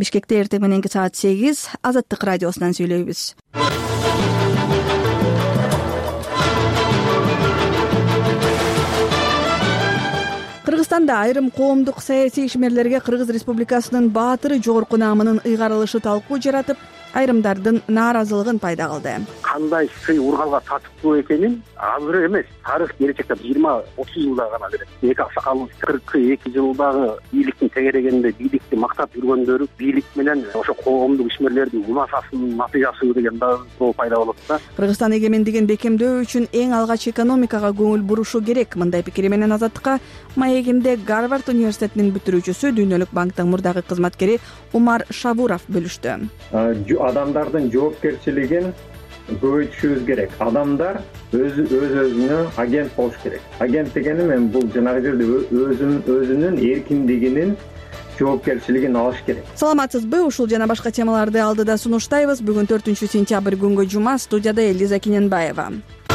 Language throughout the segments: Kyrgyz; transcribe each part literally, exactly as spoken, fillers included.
Бишкекте эртең мененки саат сегиз Азаттык радиосунан сүйлөйбүз. Кыргызстанда айрым коомдук саясий ишмерлерге Кыргыз Республикасынын баатыры жогорку наамынын ыйгарылышы талкуу жаратып, айрымдардын нааразылыгын пайда кылды. Кандай сый ургалга татыктуу экенин азыр эмес, тарых келечекте жыйырма отуз жылда гана берет. Эки аксакал кырк эки жылдагы бийликтин тегерегенде бийликти мактап жүргөндөрү бийлик менен ошо коомдук ишмерлерди унасасынын натыйжасы деген да суроо пайда болот да. Кыргызстан эгемендигин бекемдөө үчүн эң алгач экономикага көңүл бурушу керек. Мындай пикири менен Азаттыкка маегинде Гарвард университетинин бүтүрүүчүсү, Дүйнөлүк банктын мурдагы кызматкери Умар Шабуров бөлүштү. Адамдардын жоопкерчилигин көбөйтүшүбүз керек. Адамдар өз өзүнө агент болуш керек. Агент дегени мен бул жанагы жерде өзүнүн өзүнүн эркиндигинин жоопкерчилигин алыш керек. Саламатсызбы? Ушул жана башка темаларды алдыда сунуштайбыз. Бүгүн төртүнчү сентябрь күнгө жума. Студияда Элиза Киненбаева.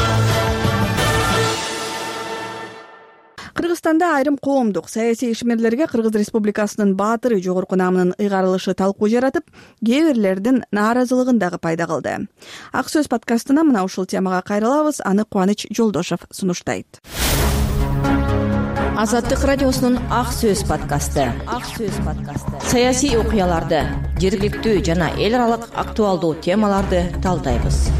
Кыргызстанда айрым коомдук саясий ишмерлерге Кыргыз Республикасынын баатыры жогорку наамынын ыйгарылышы талкуу жаратып, кээ бирлердин нааразылыгын дагы пайда кылды. Ак сөз подкастына мына ушул темага кайрылабыз. Аны Кубаныч Жолдошов сунуштайт. Азаттык радиосунун Ак сөз подкасты. Ак сөз подкасты. Саясий окуяларды, жергиликтүү жана эл аралык актуалдуу темаларды талдайбыз.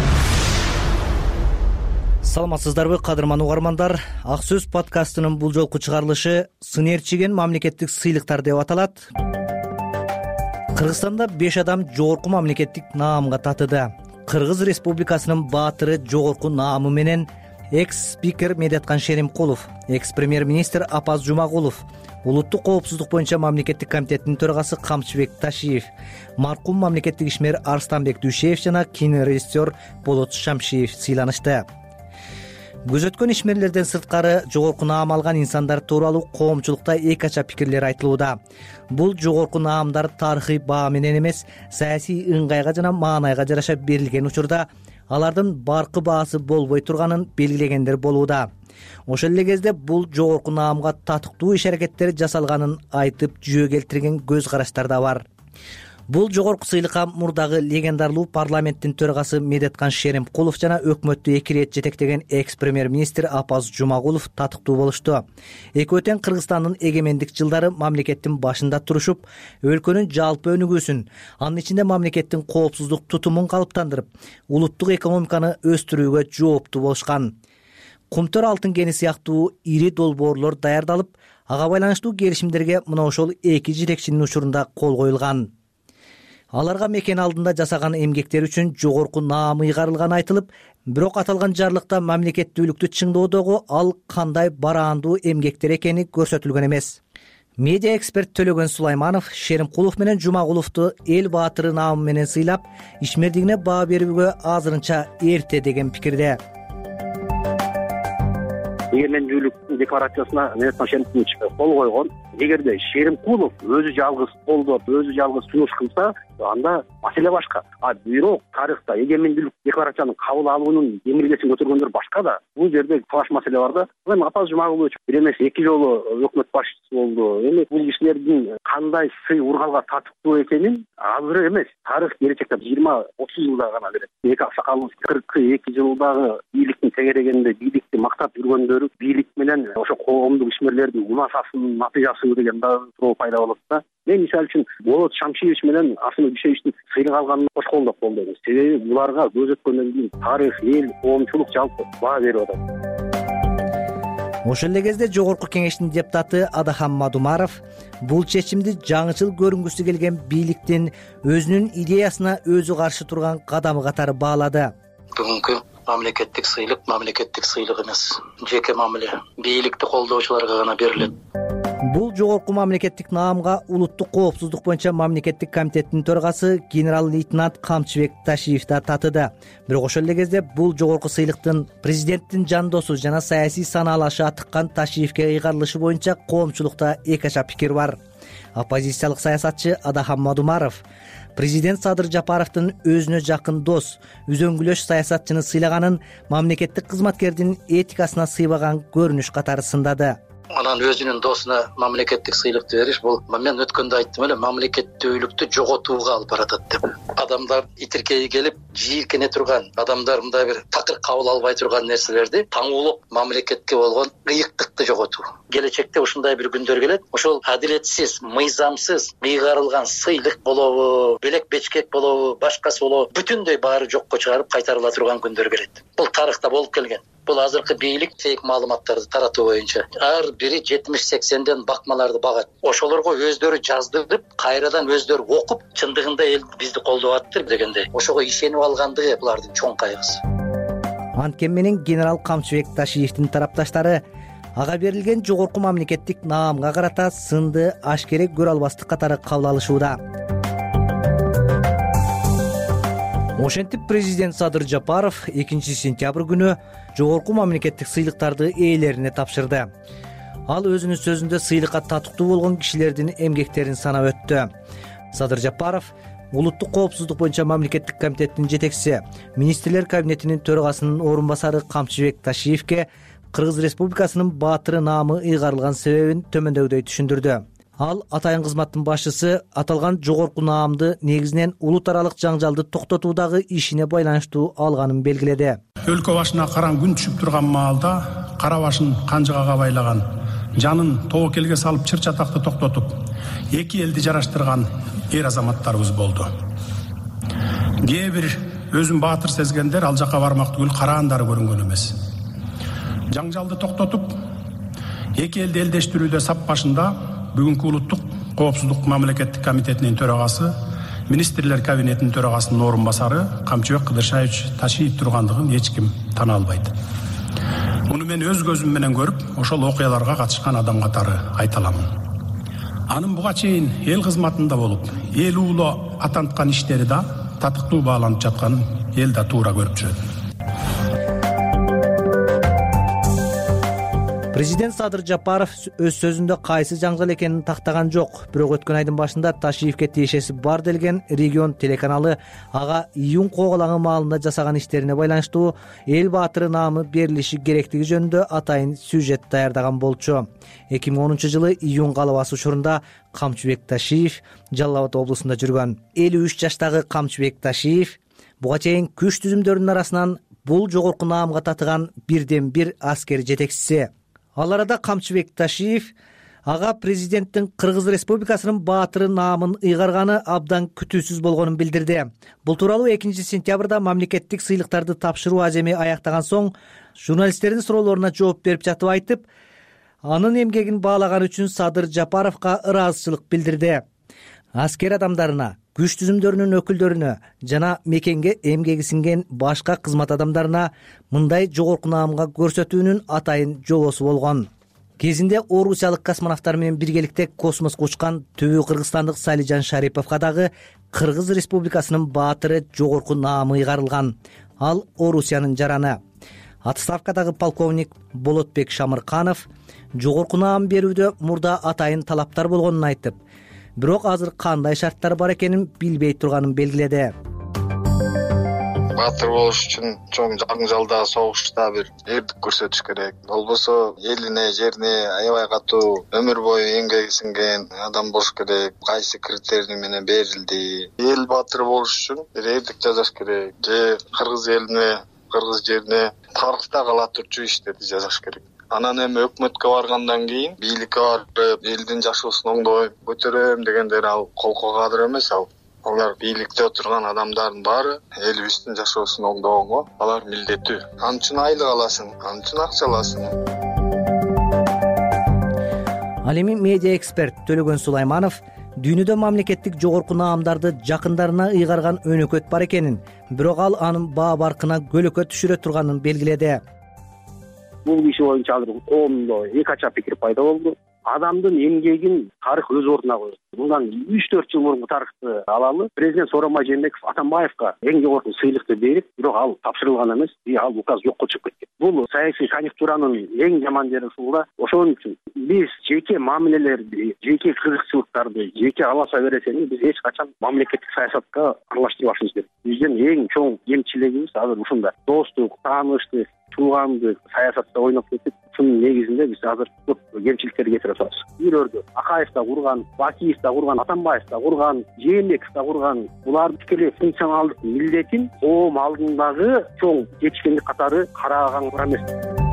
Саламатсыздарбы, кадырман угармандар. Ак сөз подкастынын бул жолку чыгарылышы сын ээрчиген мамлекеттик сыйлыктар деп аталат. Кыргызстанда беш адам жогорку мамлекеттик наамга татыды. Кыргыз Республикасынын баатыры жогорку наамы менен экс-спикер Медеткан Шеримкулов, экс-премьер-министр Апаз Жумагулов, улуттук коопсуздук боюнча мамлекеттик комитеттин төрагасы Камчыбек Ташиев, маркум мамлекеттик ишмер Арстанбек Дүйшеев жана кинорежиссер Болот Шамшиев сыйланышты. Көзөткөн ишмерлерден сырткары жогорку наам алган инсандар тууралуу коомчулукта эки кача пикирлер айтылууда. Бул жогорку наамдар тарыхый баа менен эмес, саясий ыңгайга жана маанайга жараша берилген учурда алардын баркы баасы болбой турганын белгилегендер болууда. Ошол эле кезде бул жогорку наамга татыктуу иш-аракеттер жасалганын айтып жүйө келтирген көз караштар да бар. Бул жогорку сыйлыкка мурдагы легендарлуу парламенттин төрагасы Медеткан Шеримкулов жана өкмөттү эки ирет жетектеген экс-премьер-министр Апаз Жумагулов татыктуу болушту. Экөө тең Кыргызстандын эгемендик жылдары мамлекеттин башында турушуп, өлкөнүн жалпы өнүгүүсүн, анын ичинде мамлекеттин коопсуздук тутумун калыптандырып, улуттук экономиканы өстүрүүгө жооптуу болушкан. Кумтөр алтын кени сыяктуу ири долбоорлор даярдалып, ага байланыштуу келишимдерге мына ошол эки жетекчинин учурунда кол коюлган. Аларга мекен алдында жасаган эмгектери үчүн жогорку наам ыйгарылганы айтылып, бирок аталган жарлыкта мамлекеттүүлүктү чыңдоодогу ал кандай бараандуу эмгектер экени көрсөтүлгөн эмес. Медиа эксперт Төлөгөн Сулайманов Шеримкулов менен Жумагуловду эл баатыры наамы менен сыйлап, ишмердигине баа берүүгө азырынча эрте деген пикирде. Эгемендүүлүк декларациясына Медеткан Шеримкулов кол койгон. Эгерде Шеримкулов өзү жалгыз колдоп, өзү жалгыз сунуш кылса, анда маселе башка. А бирок тарыхта эгемендүүлүк декларацияны кабыл алуунун эмилгесин көтөргөндөр башка да. Бул жерде талаш маселе бар да. Эми Апаз Жумагулович бир эмес эки жолу өкмөт башчысы болду. Эми бул кишилердин кандай сый ургалга татыктуу экенин азыр эмес, тарых келечекте жыйырма отуз жылда гана берет. Эки аксакал кырк эки жылдагы бийликтин тегерегенде бийликти мактап жүргөндөрү бийлик менен ошо коомдук ишмерлерди унасасынын натыйжасы деген да суроо пайда болот да. Мен мисалы үчүн Болот Шамшиевич менен Арстанбек Дүйшеевичтин сыйлык алганын кош колдоп болдум. Себеби буларга көз өткөндөн кийин тарых, эл, коомчулук жалпы баа берип атат. Ошол эле кезде жогорку кеңештин депутаты Адахам Мадумаров бул чечимди жаңычыл көрүнгүсү келген бийликтин өзүнүн идеясына өзү каршы турган кадамы катары баалады. Бүгүнкү мамлекеттик сыйлык мамлекеттик сыйлык эмес, жеке мамиле бийликти колдоочуларга гана берилет. Бул жогорку мамлекеттик наамга улуттук коопсуздук боюнча мамлекеттик комитеттин төрагасы генерал-лейтенант Камчыбек Ташиев да татыды. Бирок ошол эле кезде бул жогорку сыйлыктын президенттин жандосу жана саясий санаалашы атыккан Ташиевке ыйгарылышы боюнча коомчулукта эки кача пикир бар. Оппозициялык саясатчы Адахам Мадумаров президент Садыр Жапаровдун өзүнө жакын дос, үзөңгүлөш саясатчыны сыйлаганын мамлекеттик кызматкердин этикасына сыйбаган көрүнүш катары сындады. анан өзүнүн досуна мамлекеттик сыйлыкты бериш, бул мен өткөндө айттым эле, мамлекеттүүлүктү жоготууга алып баратат деп. Адамдар итиркеyi келип жийиркене турган, адамдар мындай бир такыр кабыл албай турган нерселерди таңуулук мамлекетке болгон ыйыктыкты жоготуу. Келечекте ушундай бир күндөр келет. Ошол адилетсиз, мыйзамсыз ыйгарылган сыйлык болобу, белек бечкек болобу, башкасы болобу, бүтүндөй баары жокко чыгарып кайтарыла турган күндөр келет. Бул тарыхта болуп келген. Бул азыркы бийлик фейк маалыматтарды таратуу боюнча ар бири жетимиш сексенден бакмаларды багат. Ошолорго өздөрү жаздырып, кайрадан өздөрү окуп, чындыгында эл бизди колдоп аттыр дегенде, ошого ишенип алгандыгы булардын чоң кайгысы. Анткени менен генерал Камчыбек Ташиевдин тарапташтары ага берилген жогорку мамлекеттик наамга карата сынды ашкере көрө албастык катары кабыл алышууда. Ошентип президент Садыр Жапаров экинчи сентябрь күнү жогорку мамлекеттик сыйлыктарды ээлерине тапшырды. Ал өзүнүн сөзүндө сыйлыкка татыктуу болгон кишилердин эмгектерин санап өттү. Садыр Жапаров улуттук коопсуздук боюнча мамлекеттик комитеттин жетекчиси, министрлер кабинетинин төрагасынын орун басары Камчыбек Ташиевке Кыргыз Республикасынын баатыры наамы ыйгарылган себебин төмөндөгүдөй түшүндүрдү. Ал атайын кызматтын башчысы аталган жогорку наамды негизинен улут аралык жаңжалды токтотуудагы ишине байланыштуу алганын белгиледи. Өлкө башына караң күн түшүп турган маалда кара башын канжыгага байлаган, жанын тобокелге салып чыр чатакты токтотуп, эки элди жараштырган эр азаматтарыбыз болду. Кээ бир өзүн баатыр сезгендер ал жака бармак түгүл караандары көрүнгөн эмес. Жаңжалды токтотуп, эки элди элдештирүүдө сап башында бүгүнкү улуттук коопсуздук мамлекеттик комитетинин төрагасы, министрлер кабинетинин төрагасынын орун басары Камчыбек Кыдыршаевич Ташиев тургандыгын эч ким тана албайт. Муну мен өз көзүм менен көрүп, ошол окуяларга катышкан адам катары айта аламын. Анын буга чейин эл кызматында болуп, эл уулу атанткан иштери да татыктуу бааланып жатканын эл да туура көрүп жүрөт. Президент Садыр Жапаров өз сөзүндө кайсы жаңжал экенин тактаган жок, бирок өткөн айдын башында Ташиевке тиешеси бар делген Регион телеканалы ага июнь коголаңы маалында жасаган иштерине байланыштуу эл баатыры наамы берилиши керектиги жөнүндө атайын сюжет даярдаган болчу. эки миң онунчу жылы июнь калыбасы учурунда Камчыбек Ташиев Жалал Абад облусунда жүргөн. элүү үч жаштагы Камчыбек Ташиев буга чейин күч түзүмдөрүнүн арасынан бул жогорку наамга татыган бирден бир аскер жетекчиси. Ал арада Камчыбек Ташиев ага президенттин Кыргыз Республикасынын баатыры наамын ыйгарганы абдан күтүүсүз болгонун билдирди. Бул тууралуу экинчи сентябрда мамлекеттик сыйлыктарды тапшыруу аземи аяктаган соң журналисттердин суроолоруна жооп берип жатып айтып, анын эмгегин баалаган үчүн Садыр Жапаровго ыраазычылык билдирди. Аскер адамдарына, күч түзүмдөрүнүн өкүлдөрүнө жана мекенге эмгеги сиңген башка кызмат адамдарына мындай жогорку наамга көрсөтүүнүн атайын жобосу болгон. Кезинде орусиялык космонавттар менен биргеликте космоско учкан Түбү кыргызстандык Салижан Шариповго дагы Кыргыз Республикасынын баатыры жогорку наамы ыйгарылган. Ал Орусиянын жараны. Отставкадагы полковник Болотбек Шамырканов жогорку наам берүүдө мурда атайын талаптар болгонун айтып, бирок азыр кандай шарттар бар экенин билбей турганын белгиледи. Баатыр болуш үчүн чоң жаңжалда, согушта бир эрдик көрсөтүш керек. Болбосо элине, жерине аябай катуу өмүр бою эмгеги сиңген адам болуш керек. Кайсы критерий менен берилди? Эл баатыры болуш үчүн бир эрдик жасаш керек. Же кыргыз элине, кыргыз жерине тарыхта кала турчу иштерди жасаш керек. Анан эми өкмөткө баргандан кийин бийликке барып, элдин жашоосун оңдойм, көтөрөм дегендер ал колго кадыр эмес ал. Алар бийликте отурган адамдардын баары элибиздин жашоосун оңдогонго алар милдеттүү. Ал үчүн айлык аласың, ал үчүн акча аласың. Ал эми медиа эксперт Төлөгөн Сулайманов дүйнөдө мамлекеттик жогорку наамдарды жакындарына ыйгарган өнөкөт бар экенин, бирок ал анын баа баркына көлөкө түшүрө турганын белгиледи. Бул иши боюнча азыр коомдо эки ача пикир пайда болду. Адамдын эмгегин тарых өз ордуна койду. Мындан үч төрт жыл мурунку тарыхты алалы. Президент Сооронбай Жээнбеков Атамбаевка эң жогорку сыйлыкты берип, бирок ал тапшырылган эмес, ал указ жокко чыгып кеткен. Бул саясий конъюнктуранын эң жаман жери ушул да. Ошон үчүн биз жеке мамилелерди, жеке кызыкчылыктарды, жеке аласа бересени биз эч качан мамлекеттик саясатка аралаштырбашыбыз керек. Биздин эң чоң кемчилигибиз азыр ушунда. Достук, тааныштык, туугандык саясатта ойноп кетип чын негизинде биз азыр көп кемчиликтерди кетирип атабыз. Бирөөрдө Акаев да курган, Бакиев да курган, Атамбаев да курган, Жээнбеков да курган булардын тикелей функционалдык милдетин коом алдындагы чоң жетишкендик катары караганга туура эмес.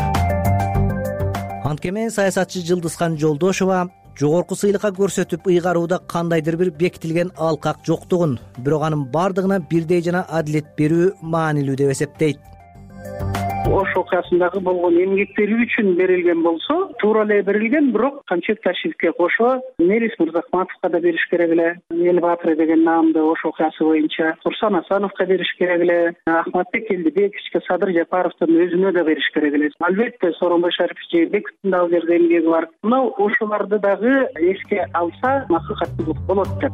Анткемен саясатчы Жылдызхан Жолдошова жогорку сыйлыкка көрсөтүп ыйгарууда кандайдыр бир бекитилген алкак жоктугун, бирок анын бардыгына бирдей жана адилет берүү маанилүү деп эсептейт. Ош окуясындагы болгон эмгектери үчүн берилген болсо туура эле берилген, бирок Камчет Ташиевке кошо Мелис Мырзахматовго да бериш керек эле, Эл Баатыр деген наамды Ош окуясы боюнча, Турсан Асановго бериш керек эле, Ахматбек Элдибековичке, Садыр Жапаровдун өзүнө да бериш керек эле. Албетте Сооронбай Шарипович Жээнбековдун дагы жерде эмгеги бар. Мына ошолорду дагы эске алса максаттуу болот деп.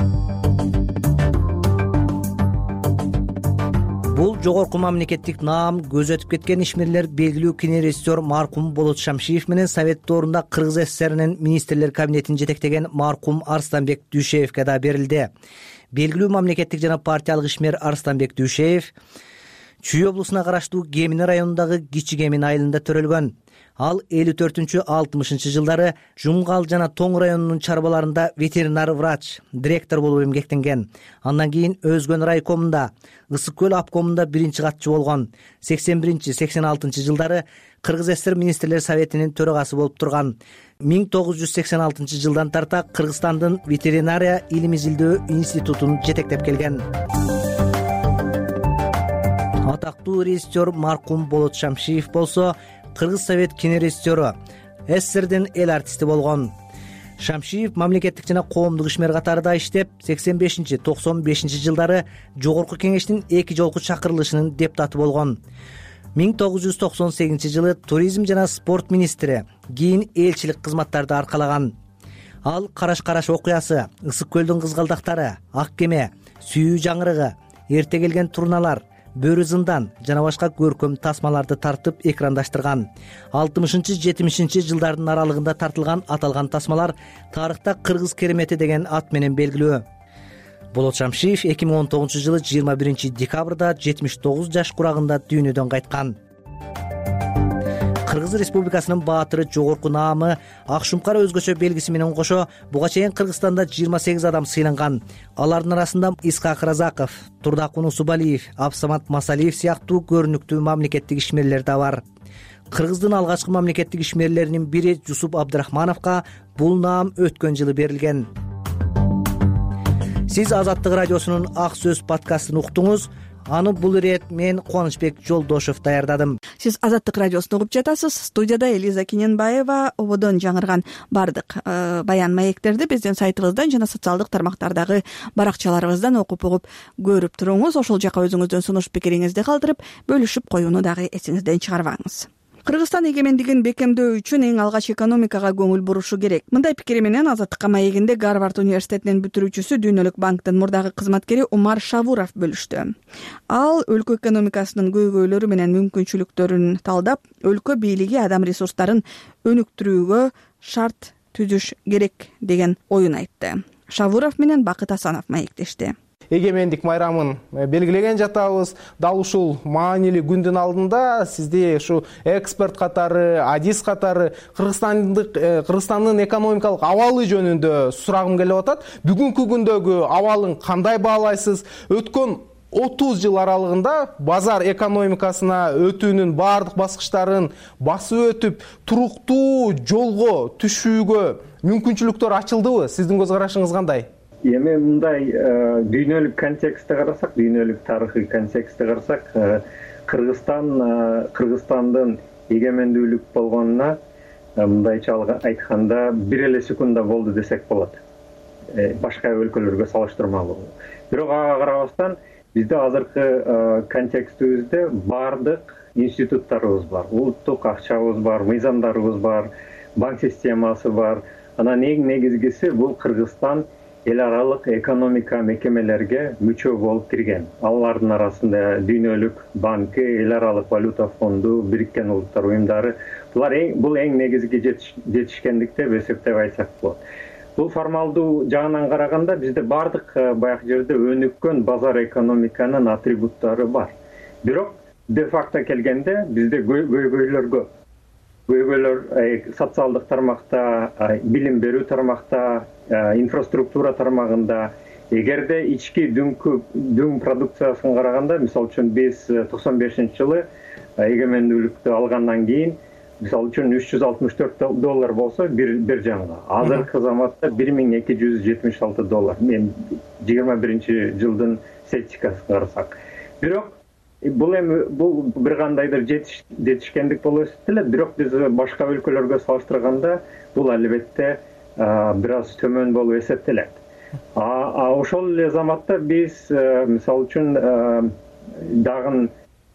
Бул жогорку мамлекеттик наам көзөтүп кеткен ишмерлер белгилүү кинорежиссер маркум Болот Шамшиев менен Совет доорунда Кыргыз СССРинин министрлер кабинетин жетектеген маркум Арстанбек Дүйшеевке да берилди. Белгилүү мамлекеттик жана партиялык ишмер Арстанбек Дүйшеев Чүй облусуна караштуу Кемин районундагы Кичи Кемин айылында төрөлгөн. Ал элүү төртүнчү алтымышынчы жылдары Жумгал жана Тоң районунун чарбаларында ветеринар врач, директор болуп эмгектенген. Андан кийин Өзгөн райкомунда, Ысык көл обкомунда биринчи катчы болгон. сексен биринчи сексен алтынчы жылдары Кыргыз СССР министрлер советинин төрагасы болуп турган. миң тогуз жүз сексен алтынчы жылдан тарта Кыргызстандын ветеринария илим изилдөө институтун жетектеп келген. Атактуу режиссер маркум Болот Шамшиев болсо Кыргыз Совет кинорежиссеру, СССРдин эл артисти болгон. Шамшиев мамлекеттик жана коомдук ишмер катарында иштеп, сексен бешинчи токсон бешинчи жылдары Жогорку Кеңештин эки жолку чакырылышынын депутаты болгон. миң тогуз жүз токсон сегизинчи жылы туризм жана спорт министри, кийин элчилик кызматтарды аркалаган. Ал Караш-Караш окуясы, Ысык көлдүн кызгалдактары, Ак кеме, Сүйүү жаңырыгы, Эрте келген турналар, Бөрү зындан жана башка көркөм тасмаларды тартып экрандаштырган. алтымышынчы жетимишинчи жылдардын аралыгында тартылган аталган тасмалар тарыхта Кыргыз керемети деген ат менен белгилүү. Болот Шамшиев эки миң он тогузунчу жылы жыйырма биринчи декабрда жетимиш тогуз жаш курагында дүйнөдөн кайткан. Кыргыз Республикасынын баатыры жогорку наамы ак шумкар өзгөчө белгиси менен кошо буга чейин Кыргызстанда жыйырма сегиз адам сыйланган. Алардын арасында Исхак Разаков, Турдакун Усубалиев, Абсамат Масалиев сыяктуу көрүнүктүү мамлекеттик ишмерлер да бар. Кыргыздын алгачкы мамлекеттик ишмерлеринин бири Жусуп Абдрахмановго бул наам өткөн жылы берилген. Сиз Азаттык радиосунун Ак сөз подкастын уктуңуз. Аны бул ирет мен Кубанычбек Жолдошов даярдадым. Сиз Азаттык радиосун угуп жатасыз. Студияда Элиза Кененбаева ободон жаңырган бардык баян маектерди биздин сайтыбыздан жана социалдык тармактардагы баракчаларыбыздан окуп угуп көрүп туруңуз. Ошол жака өзүңүздүн сунуш пикириңизди калтырып, бөлүшүп коюуну дагы эсиңизден чыгарбаңыз. Кыргызстан эгемендигин бекемдөө үчүн эң алгач экономикага көңүл бурушу керек. Мындай пикири менен Азаттыкка маегинде Гарвард университетинин бүтүрүүчүсү, Дүйнөлүк банктын мурдагы кызматкери Умар Шавуров бөлүштү. Ал өлкө экономикасынын көйгөйлөрү менен мүмкүнчүлүктөрүн талдап, өлкө бийлиги адам ресурстарын өнүктүрүүгө шарт түзүш керек деген оюн айтты. Шавуров менен Бакыт Асанов маектешти. Эгемендик майрамын белгилеген жатабыз. Дал ушул маанилүү күндүн алдында сизди ушу эксперт катары, адис катары Кыргызстандык Кыргызстандын экономикалык абалы жөнүндө сурагым келип атат. Бүгүнкү күндөгү абалын кандай баалайсыз? Өткөн отуз жыл аралыгында базар экономикасына өтүүнүн бардык баскычтарын басып өтүп, туруктуу жолго түшүүгө мүмкүнчүлүктөр ачылдыбы? Сиздин көз карашыңыз кандай? Эми мындай дүйнөлүк контекстте карасак, дүйнөлүк тарыхый контекстте карасак, Кыргызстан Кыргызстандын эгемендүүлүк болгонуна мындайча айтканда бир эле секундда болду десек болот. Башка өлкөлөргө салыштырмалуу. Бирок ага карабастан бизде азыркы контекстибизде бардык институттарыбыз бар, улуттук акчабыз бар, мыйзамдарыбыз бар, банк системасы бар. Анан эң негизгиси бул Кыргызстан эл аралык экономика мекемелерге мүчө болуп кирген. Алардын арасында Дүйнөлүк банкы, эл аралык валюта фонду, Бириккен Улуттар уюмдары. Булар эң бул эң негизги жетишкендик деп эсептеп айтсак болот. Бул формалдуу жагынан караганда бизде бардык баягы жерде өнүккөн базар экономиканын атрибуттары бар. Бирок де факто келгенде бизде көйгөйлөр көп. Көйгөйлөр социалдык тармакта, билим берүү тармакта, инфраструктура тармагында. Эгерде ички дүңкү дүң продукциясын караганда, мисалы үчүн биз токсон бешинчи жылы эгемендүүлүктү алгандан кийин мисалы үчүн үч жүз алтымыш төрт доллар болсо бир бир жанга. Азыркы заматта бир миң эки жүз жетимиш алты доллар. Мен жыйырма биринчи жылдын статистикасын карасак. Бирок бул эми бул бир кандайдыр жетишкендик болуп эсептелет, бирок биз башка өлкөлөргө салыштырганда бул албетте бир аз төмөн болуп эсептелет. А ошол эле заматта биз мисалы үчүн дагы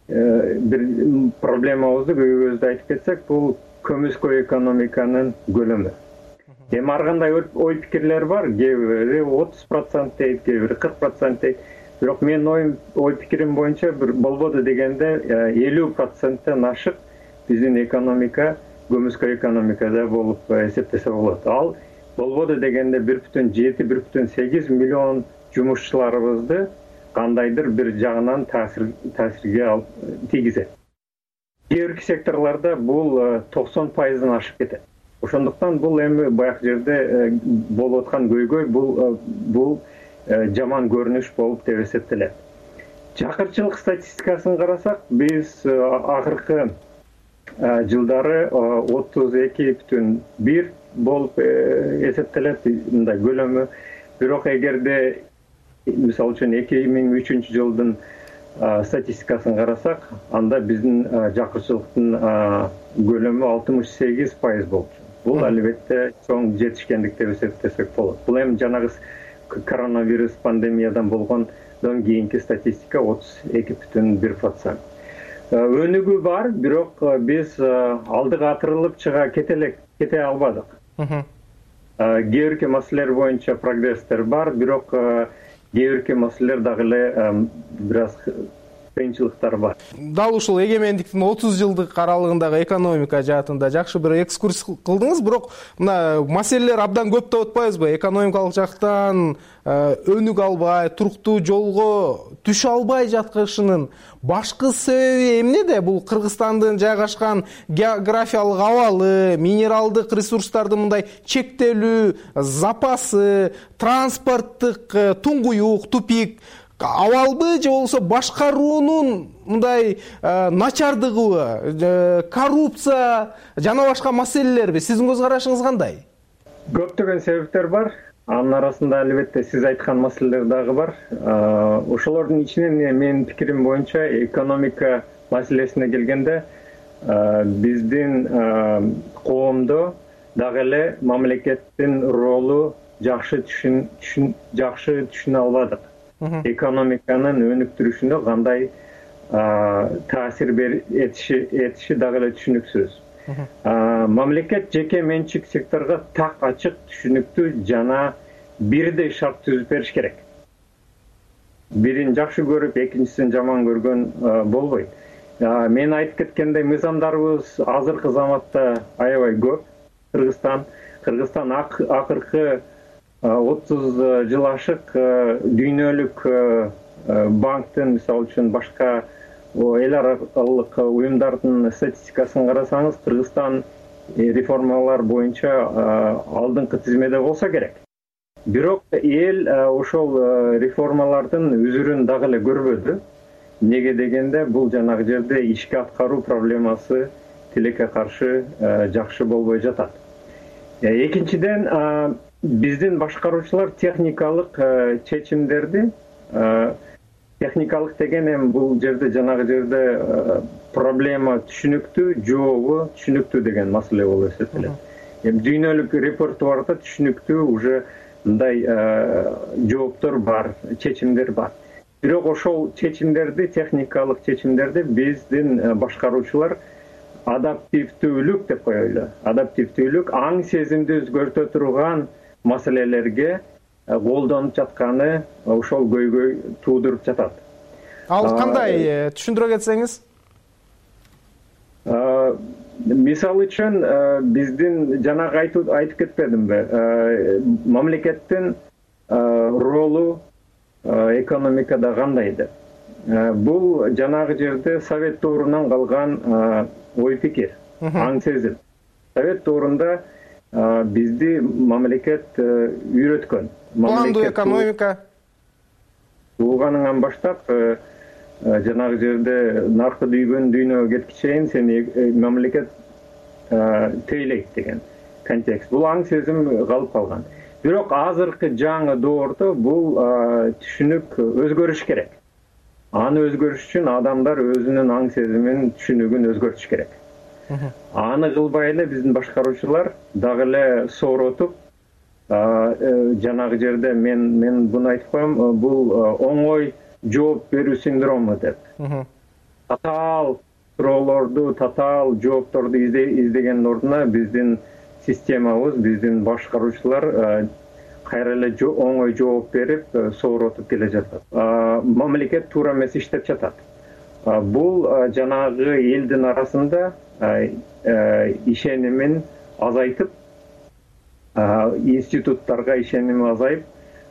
бир проблемабызды көйгөйүбүздү айтып кетсек, бул көмүскө экономиканын көлөмү. Эми ар кандай ой пикирлер бар, кээ бири отуз процент дейт, кээ бири кырк процент дейт. Бирок менин оюм ой пикирим боюнча бир болбоду дегенде элүү проценттен ашык биздин экономика көмүскө экономикада болуп эсептесе болот. Ал болбоду дегенде бир бүтүн жети бир бүтүн сегиз миллион жумушчуларыбызды кандайдыр бир жагынан таасир таасирге тийгизет. Кээ бир секторлордо бул токсон пайыздан ашып кетет. Ошондуктан бул эми баягы жерде болуп аткан көйгөй бул бул жаман көрүнүш болуп деп эсептелет. Чакырчылык статистикасын карасак, биз акыркы жылдары отуз эки бүтүн бир болуп эсептелет мындай көлөмү. Бирок эгерде мисалы үчүн эки миң үчүнчү жылдын статистикасын карасак, анда биздин жакырчылыктын көлөмү алтымыш сегиз пайыз болчу. Бул албетте чоң жетишкендик деп эсептесек болот. Бул эми жанагы коронавирус пандемиядан болгондон кийинки статистика отуз эки бүтүн бир процент. Өнүгүү бар, бирок биз алдыга атырылып чыга кете кете албадык. Кээ бирки маселелер боюнча прогресстер бар, бирок кээ бирки маселелер дагы эле бир аз кыйынчылыктар бар. Дал ушул эгемендиктин отуз жылдык аралыгындагы экономика жаатында жакшы бир экскурс кылдыңыз, бирок мына маселелер абдан көп деп атпайбызбы? Экономикалык жактан өнүк албай, туруктуу жолго түшө албай жаткышынын башкы себеби эмнеде? Бул Кыргызстандын жайгашкан географиялык абалы, минералдык ресурстардын мындай чектелүү запасы, транспорттук туңгуюк, тупик абалбы, же болбосо башкаруунун мындай начардыгыбы, коррупция жана башка маселелерби? Сиздин көз карашыңыз кандай? Көптөгөн себептер бар. Анын арасында албетте сиз айткан маселелер дагы бар. Ошолордун ичинен менин пикирим боюнча экономика маселесине келгенде биздин коомдо дагы эле мамлекеттин ролу жакшы түшүн жакшы түшүнө албадык. Экономиканын өнүктүрүшүнө кандай таасир этиши этиши дагы эле түшүнүксүз. Мамлекет жеке менчик секторго так ачык, түшүнүктүү жана бирдей шарт түзүп бериш керек. Бирин жакшы көрүп, экинчисин жаман көргөн болбойт. Мен айтып кеткендей, мыйзамдарыбыз азыркы заматта аябай көп. Кыргызстан Кыргызстан акыркы отуз жыл ашык дүйнөлүк банктын, мисалы үчүн башка эл аралык уюмдардын статистикасын карасаңыз, Кыргызстан реформалар боюнча алдыңкы тизмеде болсо керек. Бирок эл ошол реформалардын үзүрүн дагы эле көрбөдү. Неге дегенде, бул жанагы жерде ишке аткаруу проблемасы тилекке каршы жакшы болбой жатат. Экинчиден, биздин башкаруучулар техникалык чечимдерди, техникалык деген эми бул жерде жанагы жерде проблема түшүнүктүү, жообу түшүнүктүү деген маселе болуп эсептелет. Эми дүйнөлүк репертуарда түшүнүктүү уже мындай жооптор бар, чечимдер бар. Бирок ошол чечимдерди, техникалык чечимдерди биздин башкаруучулар адаптивдүүлүк деп коелу. Адаптивдүүлүк аң сезимди өзгөртө турган маселелерге колдонуп жатканы ошол көйгөй туудуруп жатат. Ал кандай, түшүндүрө кетсеңиз? Мисалы үчүн биздин жанагы айтып кетпедимби? Мамлекеттин ролу экономикада кандайдыр? бул жанагы жерде совет доорунан калган ой пикир, аң сезим. Совет доорунда бизди мамлекет үйрөткөн. Пландуу экономика тууганыңан баштап жанагы жерде наркы дүйгөн дүйнөгө кеткиче чейин сени мамлекет тейлейт деген контекст. Бул аң сезим калып калган. Бирок азыркы жаңы доордо бул түшүнүк өзгөрүш керек. Аны өзгөрүш үчүн адамдар өзүнүн аң сезимин, түшүнүгүн өзгөртүш керек. Аны кылбай эле биздин башкаруучулар дагы эле сооротуп, жанагы жерде мен мен буну айтып коем, бул оңой жооп берүү синдрому деп. Татаал суроолорду, татаал жоопторду издегендин ордуна биздин системабыз, биздин башкаруучулар кайра эле оңой жооп берип, сооротуп келе жатат. Мамлекет туура эмес иштеп жатат. Бул жанагы элдин арасында ишенимин азайтып, институттарга ишеним азайып,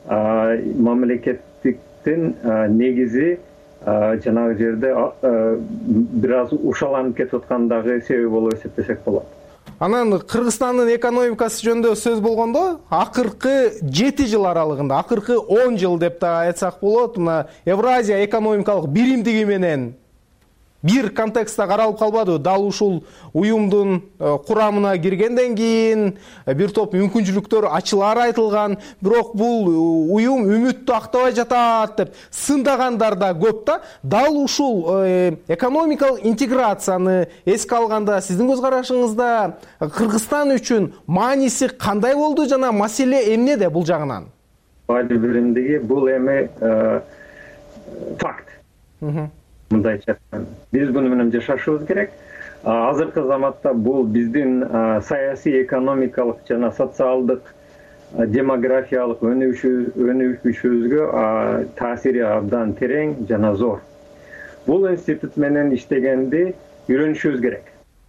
мамлекеттиктин негизи жанагы жерде бир аз ушаланып кетип аткандагы себеп болуп эсептесек болот. Анан Кыргызстандын экономикасы жөнүндө сөз болгондо, акыркы жети жыл аралыгында, акыркы он жыл деп да айтсак болот, мына Евразия экономикалык биримдиги менен бир контекстте каралып калбады. Дал ушул уюмдун курамына киргенден кийин бир топ мүмкүнчүлүктөр ачылары айтылган, бирок бул уюм үмүттү актабай жатат деп сындагандар да көп да. Дал ушул экономикалык интеграцияны эске алганда сиздин көз карашыңызда Кыргызстан үчүн мааниси кандай болду жана маселе эмнеде бул жагынан? Баалуу биримдиги бул эми факт. Мындайча биз буну менен жашашыбыз керек. Азыркы заматта бул биздин саясий, экономикалык жана социалдык, демографиялык өнүгүшүбүзгө таасири абдан терең жана зор. Бул институт менен иштегенди үйрөнүшүбүз керек.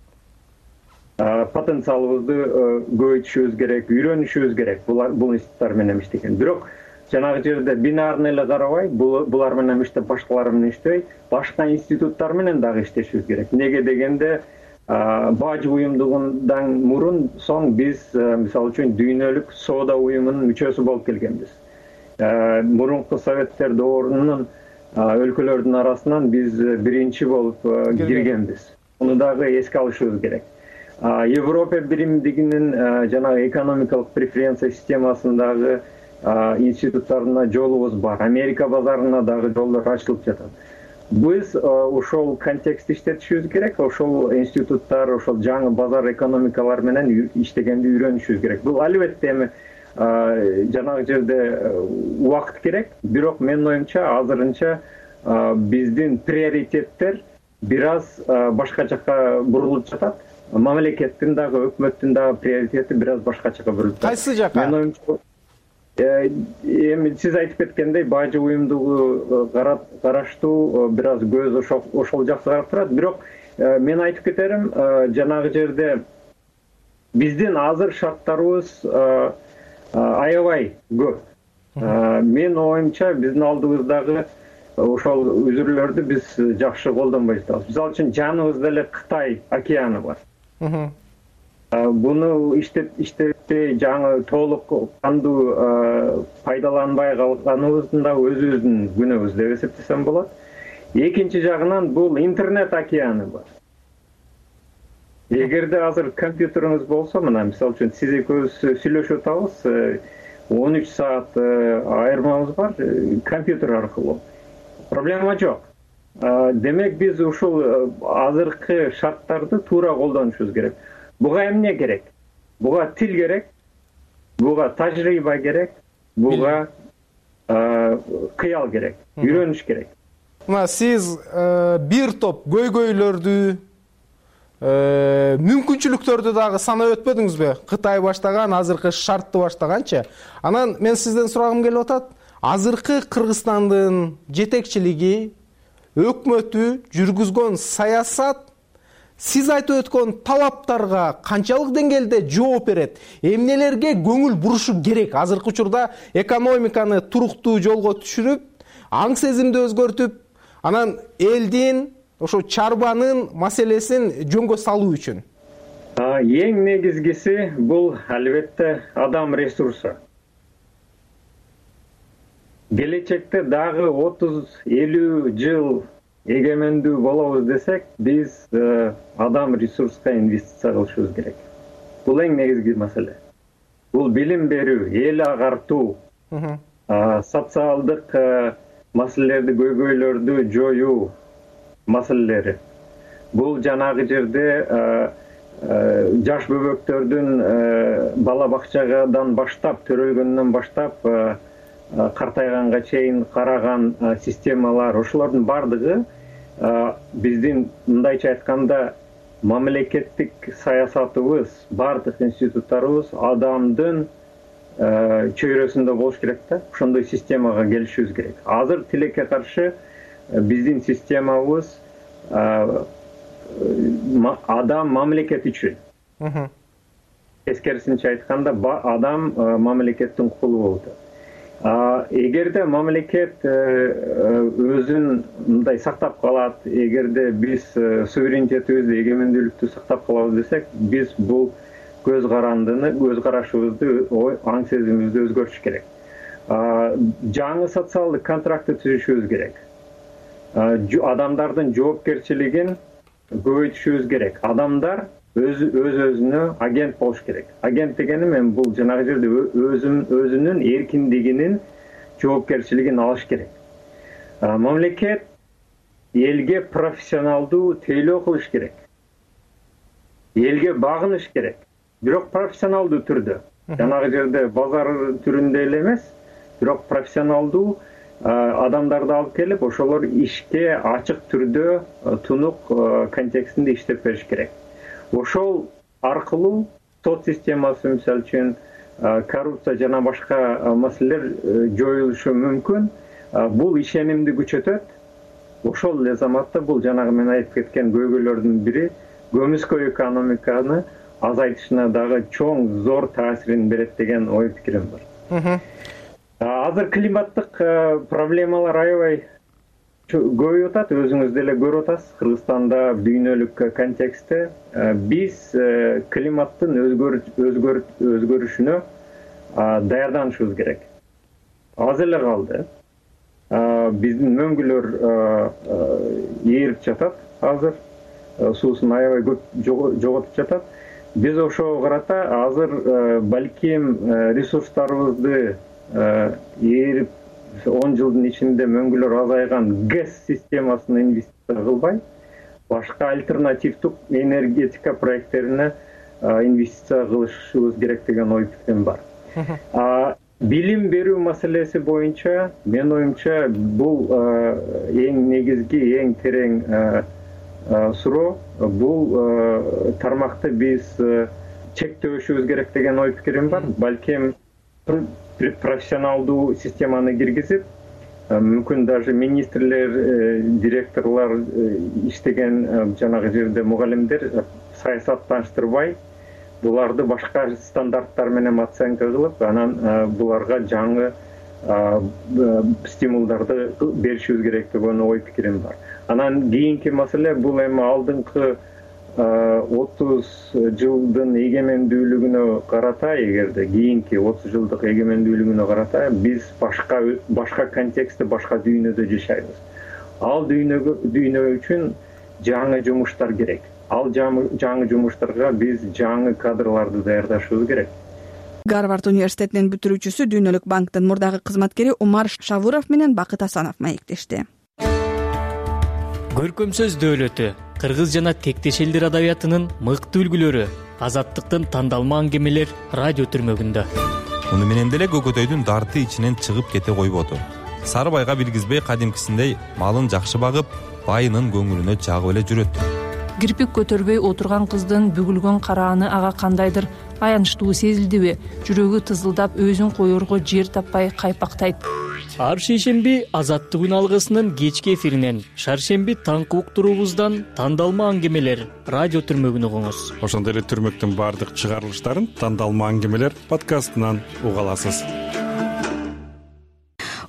Потенциалыбызды көбөйтүшүбүз керек, үйрөнүшүбүз керек бул институттар менен иштеген. Бирок жанагы жерде бинарный эле карабай, булар менен иштеп, башкалар менен иштебей, башка институттар менен дагы иштешибиз керек. Неге дегенде, бажы уюмдугундан мурун соң биз, мисалы үчүн, дүйнөлүк соода уюмунун мүчөсү болуп келгенбиз. Мурунку советтер доорунун өлкөлөрдүн арасынан биз биринчи болуп киргенбиз. Муну дагы эске алышыбыз керек. Европа биримдигинин жанагы экономикалык преференция системасындагы институттарына жолубуз бар. Америка базарына дагы жолдор ачылып жатат. Биз ошол контекстте иштетишибиз керек, ошол институттар, ошол жаңы базар экономикалар менен иштегенди үйрөнүшүбүз керек. Бул албетте эми жанагы жерде убакыт керек, бирок менин оюмча азырынча биздин приоритеттер бир аз башка жакка бурулуп жатат. Мамлекеттин дагы, өкмөттүн дагы приоритети бир аз башка жакка бурулуп жатат. Кайсы жакка? Менин оюмча эми сиз айтып кеткендей, бажы уюмдугу караштуу бир аз көз ошол жакка карап турат. Бирок мен айтып кетерим, жанагы жерде биздин азыр шарттарыбыз аябай көп. Менин оюмча биздин алдыбыздагы ошол үзүрлөрдү биз жакшы колдонбой жатабыз. Мисалы үчүн жаныбызда эле Кытай океаны бар. Буну иштетпей, жаңы толук кандуу пайдаланбай калганыбыздын да өзүбүздүн күнөөбүз деп эсептесем болот. Экинчи жагынан бул интернет океаны бар. Эгерде азыр компьютериңиз болсо, мына мисалы үчүн сиз экөөбүз сүйлөшүп атабыз, он үч саат айырмабыз бар компьютер аркылуу. Проблема жок. Демек биз ушул азыркы шарттарды туура колдонушубуз керек. Буга эмне керек? Буга тил керек, буга тажрыйба керек, буга кыял керек, үйрөнүш керек. Мына сиз бир топ көйгөйлөрдү, мүмкүнчүлүктөрдү дагы санап өтпөдүңүзбү? Кытай баштаган, азыркы шартты баштаганчы. Анан мен сизден сурагым келип атат. Азыркы Кыргызстандын жетекчилиги, өкмөтү жүргүзгөн саясат сиз айтып өткөн талаптарга канчалык деңгээлде жооп берет? Эмнелерге көңүл бурушу керек? Азыркы учурда экономиканы туруктуу жолго түшүрүп, аң сезимди өзгөртүп, анан элдин ошо чарбанын маселесин жөнгө салуу үчүн? Эң негизгиси бул албетте адам ресурсу. Келечекте дагы отуз элүү жыл эгемендүү болобуз десек, биз адам ресурска инвестиция кылышыбыз керек. Бул эң негизги маселе. Бул билим берүү, эл агартуу, социалдык маселелерди, көйгөйлөрдү жоюу маселелери. Бул жанагы жерде жаш бөбөктөрдүн бала бакчадан баштап, төрөлгөндөн баштап картайганга чейин караган системалар, ошолордун бардыгы биздин мындайча айтканда мамлекеттик саясатыбыз, бардык институттарыбыз адамдын чөйрөсүндө болуш керек да. Ошондой системага келишибиз керек. Азыр тилекке каршы биздин системабыз адам мамлекет үчүн. Тескерисинче айтканда адам мамлекеттин кулу болду. Эгерде мамлекет өзүн мындай сактап калат, эгерде биз суверенитетибизди, эгемендүүлүктү сактап калабыз десек, биз бул көз карандыны, көз карашыбызды, аң сезимибизди өзгөртүш керек. Жаңы социалдык контрактты түзүшүбүз керек. Адамдардын жоопкерчилигин көбөйтүшүбүз керек. Адамдар өз өзүнө агент болуш керек. Агент дегени мен бул жанагы жерде өзүнүн эркиндигинин жоопкерчилигин алыш керек. Мамлекет элге профессионалдуу тейлөө кылыш керек. Элге багыныш керек. Бирок профессионалдуу түрдө. Жанагы жерде базар түрүндө эле эмес, бирок профессионалдуу адамдарды алып келип, ошолор ишке ачык түрдө тунук контекстинде иштеп бериш керек. Ошол аркылуу сот системасы, мисалы үчүн, коррупция жана башка маселелер жоюлушу мүмкүн. Бул ишенимди күчөтөт. Ошол эле заматта бул жанагы мен айтып кеткен көйгөйлөрдүн бири көмүскө экономиканы азайтышына дагы чоң зор таасирин берет деген ой пикирим бар. Азыр климаттык проблемалар аябай көбөйүп атат, өзүңүз деле көрүп атасыз. Кыргызстанда дүйнөлүк контекстте биз климаттын өзгөрүшүнө даярданышыбыз керек. Аз эле калды. Биздин мөңгүлөр ээрип жатат азыр, суусун аябай көп жоготуп жатат. Биз ошого карата азыр балким ресурстарыбызды ээрип он жылдын ичинде мөңгүлөр азайган ГЭС системасына инвестиция кылбай, башка альтернативдик энергетика проекттерине инвестиция кылышыбыз керек деген ой пикирим бар. Билим берүү маселеси боюнча, мен оюмча, бул эң негизги, эң терең суроо. Бул тармакты биз чектөшүбүз керек деген ой пикирим бар. Балким профессионалдуу системаны киргизип, мүмкүн даже министрлер, директорлор иштеген жанагы жерде мугалимдер саясатташтырбай, буларды башка стандарттар менен оценка кылып, анан буларга жаңы стимулдарды беришибиз керек деген ой пикирим бар. Анан кийинки маселе бул эми алдыңкы отуз жылдын эгемендүүлүгүнө карата, эгерде кийинки отуз жылдык эгемендүүлүгүнө карата биз башка башка контекстте, башка дүйнөдө жашайбыз. Ал дүйнө үчүн жаңы жумуштар керек. Ал жаңы жумуштарга биз жаңы кадрларды даярдашыбыз керек. Гарвард университетинин бүтүрүүчүсү, Дүйнөлүк банктын мурдагы кызматкери Умар Шавуров менен Бакыт Асанов маектешти. Көркөм сөз дөөлөтү, кыргыз жана тектеш элдер адабиятынын мыкты үлгүлөрү, азаттыктын тандалма аңгемелер радио түрмөгүндө. Муну менен деле көкөтөйдүн дарты ичинен чыгып кете койбоду. Сары байга билгизбей кадимкисиндей малын жакшы багып, байынын көңүлүнө чагып эле жүрөт. Кирпик көтөрбөй отурган кыздын бүгүлгөн карааны ага кандайдыр аянычтуу сезилдиби? Жүрөгү тызылдап, өзүн коерго жер таппай кайпактайт. Ар шейшемби Азаттык алгысынын кечки эфиринен, шаршемби таңкы уктуруубуздан тандалма аңгемелер радио түрмөгүн угуңуз. Ошондой эле түрмөктүн баардык чыгарылыштарын тандалма аңгемелер подкастынан уга аласыз.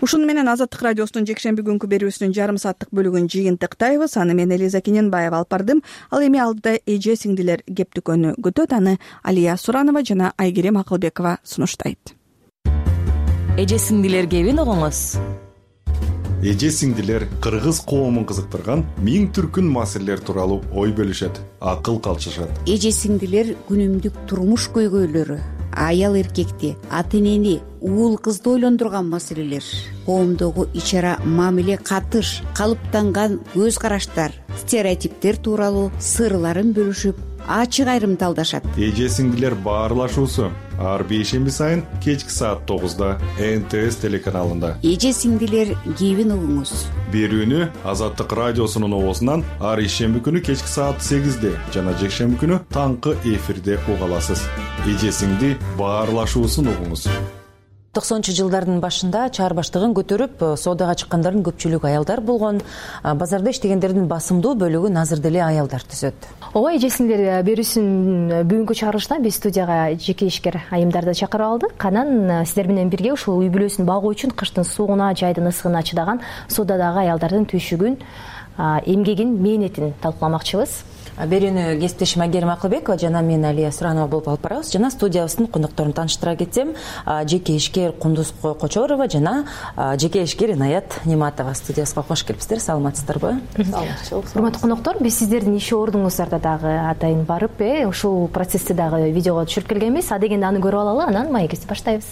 Ушуну менен Азаттык радиосунун жекшемби күнкү берүүсүнүн жарым сааттык бөлүгүн жыйынтыктайбыз. Аны мен Элиза Кененбаева алып бардым. Ал эми алдыда эже сиңдилер кептикөнү күтөт. Аны Алия Суранова жана Айгерим Акылбекова сунуштайт. Эже сиңдилер кебин угуңуз. Эже сиңдилер кыргыз коомун кызыктырган миң түркүн маселелер тууралуу ой бөлүшөт, акыл калчышат. Эже сиңдилер күнүмдүк турмуш көйгөйлөрү, аял эркекти, ата энени, уул кызды ойлондурган маселелер, коомдогу ич ара мамиле, катыш, калыптанган көз караштар, стереотиптер тууралуу сырларын бөлүшүп, ачык айрымталдашат. Эже сиңдилер баарлашуусу ар бейшемби сайын кечки саат тогузда эн тэ эс телеканалында. Эже сиңдилер кебин угуңуз. Берүүнү Азаттык радиосунун обосунан ар ишемби күнү кечки саат сегизде жана жекшемби күнү таңкы эфирде уга аласыз. Эже сиңди баарлашуусун угуңуз. токсонунчу жылдардын башында чаар баштыгын көтөрүп соодага чыккандардын көпчүлүгү аялдар болгон. Базарда иштегендердин басымдуу бөлүгүн азыр деле аялдар түзөт. Ооба, эже сиңдилер берүүсүнүн бүгүнкү чыгарылышына биз студияга жеке ишкер айымдарды чакырып алдык. Анан сиздер менен бирге ушул үй бүлөсүн багуу үчүн кыштын суугуна, жайдын ысыгына чыдаган соодадагы аялдардын түйшүгүн, эмгегин, мээнетин талкууламакчыбыз. Берүүнү кесиптешим Айгерим Акылбекова жана мен Алия Суранова болуп алып барабыз. Жана студиябыздын конокторун тааныштыра кетсем, жеке ишкер Кундуз Кочорова жана жеке ишкер Инаят Нематова студиябызга кош келипсиздер. Саламатсыздарбы? Саламатчылык. Урматтуу коноктор, биз сиздердин иш ордуңуздарда дагы атайын барып, ушул процессти дагы видеого түшүрүп келгенбиз. А дегенде аны көрүп алалы, анан маекибизди баштайбыз.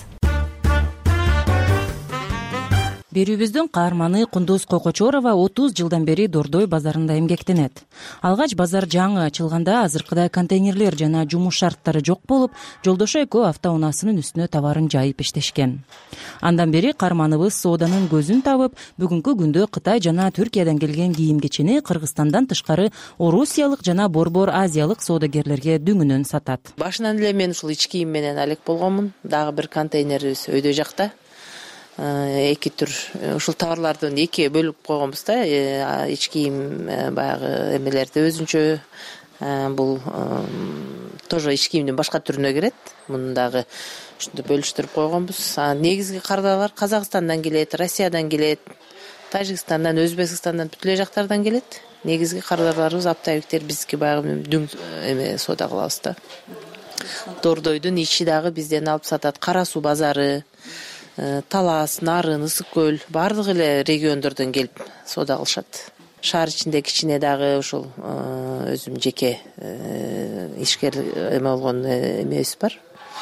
Берүүбүздүн каарманы Кундуз Кочорова отуз жылдан бери Дордой базарында эмгектенет. Алгач базар жаңы ачылганда азыркыдай контейнерлер жана жумуш шарттары жок болуп, жолдошу экөө автоунаасынын үстүнө товарын жайып иштешкен. Андан бери каарманыбыз сооданын көзүн табып, бүгүнкү күндө Кытай жана Түркиядан келген кийим-кечени Кыргызстандан тышкары орусиялык жана борбор азиялык соодагерлерге дүңүнөн сатат. Башынан эле мен ушул ич кийим менен алек болгонмун. Дагы бир контейнерибиз өйдө жакта. Эки түр ушул товарлардын экиге бөлүп койгонбуз да. Ич кийим баягы эмелерди өзүнчө, бул тоже ич кийимдин башка түрүнө кирет. Муну дагы ушинтип бөлүштүрүп койгонбуз. Негизги кардалар Казакстандан келет, Россиядан келет, Тажикстандан, Өзбекстандан, бүт эле жактардан келет. Негизги кардаларыбыз оптовиктер, биздики баягы дүң эме соода кылабыз да. Дордойдун ичи дагы бизден алып сатат. Кара суу базары, Талас, Нарын, Ысык көл бардык эле региондордон келип соода кылышат. Шаар ичинде кичине дагы ушул өзүм жеке ишкер эме болгон эмебиз бар.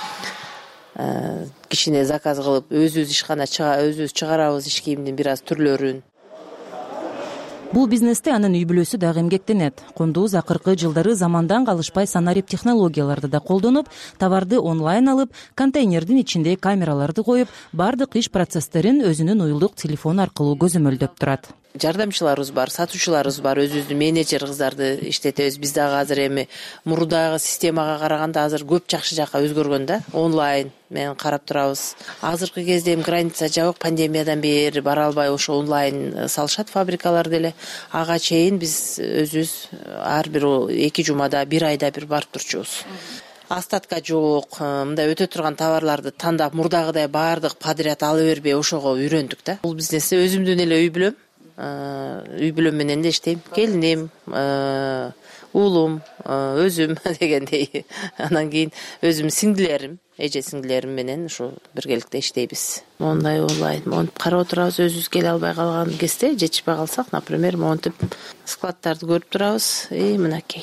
Кичине заказ кылып өзүбүз ишкана өзүбүз чыгарабыз ич кийимдин бир аз түрлөрүн. Бул бизнесте анын үй бүлөсү дагы эмгектенет. Кундуз акыркы жылдары замандан калышпай санарип технологияларды да колдонуп, товарды онлайн алып, контейнердин ичинде камераларды коюп, бардык иш процесстерин өзүнүн уюлдук телефон аркылуу көзөмөлдөп турат. Жардамчыларыбыз бар, сатуучуларыбыз бар, өзүбүздүн менеджер кыздарды иштетебиз. Биз дагы азыр эми мурдагы системага караганда азыр көп жакшы жакка өзгөргөн да. Онлайн менен карап турабыз. Азыркы кезде эми граница жабык, пандемиядан бери бара албай ошо онлайн салышат фабрикалар деле. Ага чейин биз өзүбүз ар бир эки жумада, бир айда бир барып турчубуз. Остатка жок, мындай өтө турган товарларды тандап, мурдагыдай бардык подряд ала бербей ошого үйрөндүк да. Бул бизнесте өзүмдүн эле үй бүлөм, үй бүлөм менен да иштейм. Келиним, уулум, өзүм дегендей. Анан кийин өзүм сиңдилерим, эже сиңдилерим менен ушу биргеликте иштейбиз. Мондай онлайн монтип карап отурабыз, өзүбүз келе албай калган кезде, жетишпей калсак, например, монтип складдарды көрүп турабыз. И мынакей.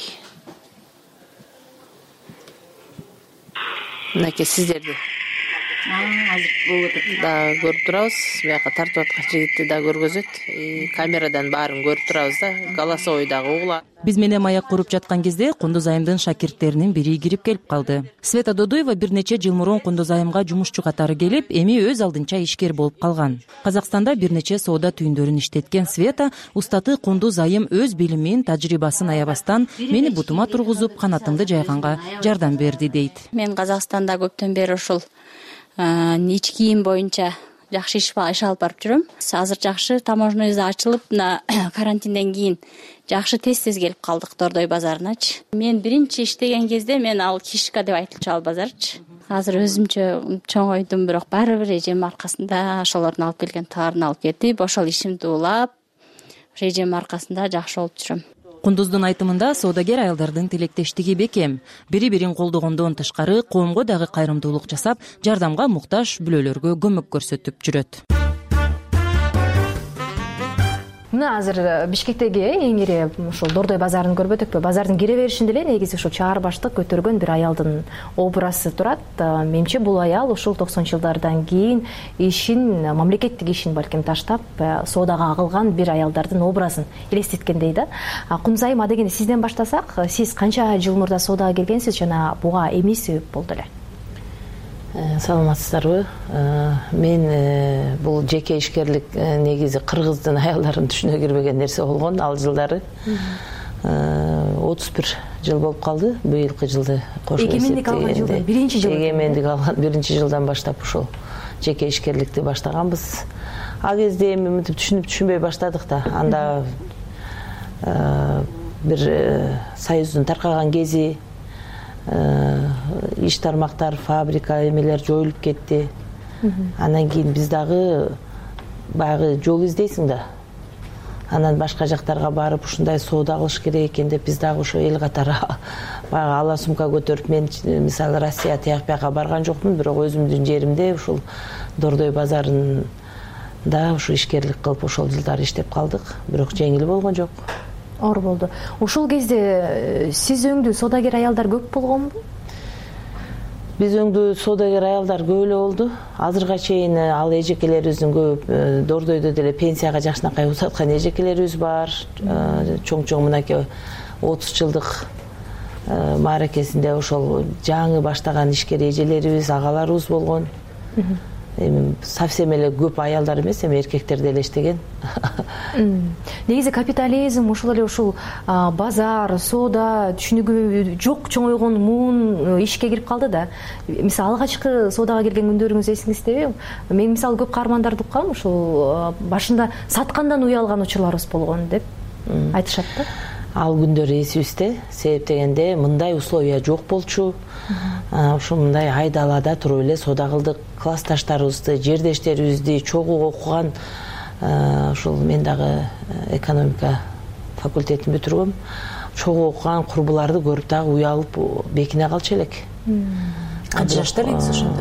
Мынакей сиздерди азыр болуп атат. Да көрүп турабыз. Бияка тартып аткан жигитти да көргөзөт. Камерадан баарын көрүп турабыз да. Голосовой дагы угула. Биз менен маек куруп жаткан кезде Кундуз айымдын шакирттеринин бири кирип келип калды. Света Додоева бир нече жыл мурун Кундуз айымга жумушчу катары келип, эми өз алдынча ишкер болуп калган. Казакстанда бир нече соода түйүндөрүн иштеткен Света устаты Кундуз айым өз билимин, тажрыйбасын аябастан мени бутума тургузуп, канатымды жайганга жардам берди дейт. Мен Казакстанда көптөн бери ушул ич кийим боюнча жакшы иш алып барып жүрөм. Азыр жакшы таможноюбуз ачылып, мына карантинден кийин жакшы тез-тез келип калдык Дордой базарыначы. Мен биринчи иштеген кезде мен ал Кишка деп айтылчу ал базарчы. азыр өзүмчө чоңойдум, бирок баары бир эжемдин аркасында ошолордун алып келген товарын алып кетип, ошол ишимди улап, ошо эжемдин аркасында жакшы болуп жүрөм. Кундуздун айтымында соодагер аялдардын тилектештиги бекем. Бири бирин колдогондон тышкары коомго дагы кайрымдуулук жасап, жардамга муктаж бүлөлөргө көмөк көрсөтүп жүрөт. Мына азыр Бишкектеги эң ири ушул Дордой базарын көрбөдүкпү? Базардын кире беришинде эле негизи ушул чаар баштык көтөргөн бир аялдын образы турат. Менимче бул аял ушул токсонунчу жылдардан кийин ишин, мамлекеттик ишин балким таштап, соодага агылган бир аялдардын образын элестеткендей да. Кундуз айым, адегенде сизден баштасак, сиз канча жыл мурда соодага келгенсиз жана буга эмне себеп болду эле? Саламатсыздарбы? Мен бул жеке ишкерлик негизи кыргыздын аялдарын түшүнө кирбеген нерсе болгон ал жылдары. отуз бир жыл болуп калды. Быйылкы жылды кошуп эгемендик алган жылдан биринчи жыл. Эгемендик алган биринчи жылдан баштап ушул жеке ишкерликти баштаганбыз. Ал кезде эми мынтип түшүнүп түшүнбөй баштадык да. Анда бир союздун таркаган кези, иш тармактар, фабрика эмелер жоюлуп кетти. Анан кийин биз дагы баягы жол издейсиң да. Анан башка жактарга барып ушундай соода кылыш керек экен деп биз дагы ошо эл катары баягы ала сумка көтөрүп, мен мисалы Россия тияк бияка барган жокмун, бирок өзүмдүн жеримде ушул Дордой базарында ушу ишкерлик кылып ошол жылдары иштеп калдык, бирок жеңил болгон жок. Оор болду. Ушул кезде сиз өңдүү соодагер аялдар көп болгонбу? Биз өңдүү соодагер аялдар көп эле болду. Азырга чейин ал эжекелерибиздин көп Дордойдо деле пенсияга жакшынакай узаткан эжекелерибиз бар. Чоң-чоң мынакей отуз жылдык мааракесинде ошол жаңы баштаган ишкер эжелерибиз, агаларыбыз болгон. Эми совсем эле көп аялдар эмес, эми эркектер деле иштеген. Негизи капитализм ушул эле ушул базар, соода түшүнүгү жок чоңойгон муун ишке кирип калды да. Мисалы алгачкы соодага келген күндөрүңүз эсиңиздеби? Мен мисалы көп каармандарды уккам, ушул башында саткандан уялган учурларыбыз болгон деп айтышат да. Ал күндөр эсибизде, себеп дегенде мындай условия жок болчу. Ошо мындай айдалада туруп эле соода кылдык. Классташтарыбызды, жердештерибизди, чогуу окуган, ушул мен дагы экономика факультетин бүтүргөм. Чогуу окуган курбуларды көрүп дагы уялып бекине калчу элек. Канча жашта элеңиз ошондо?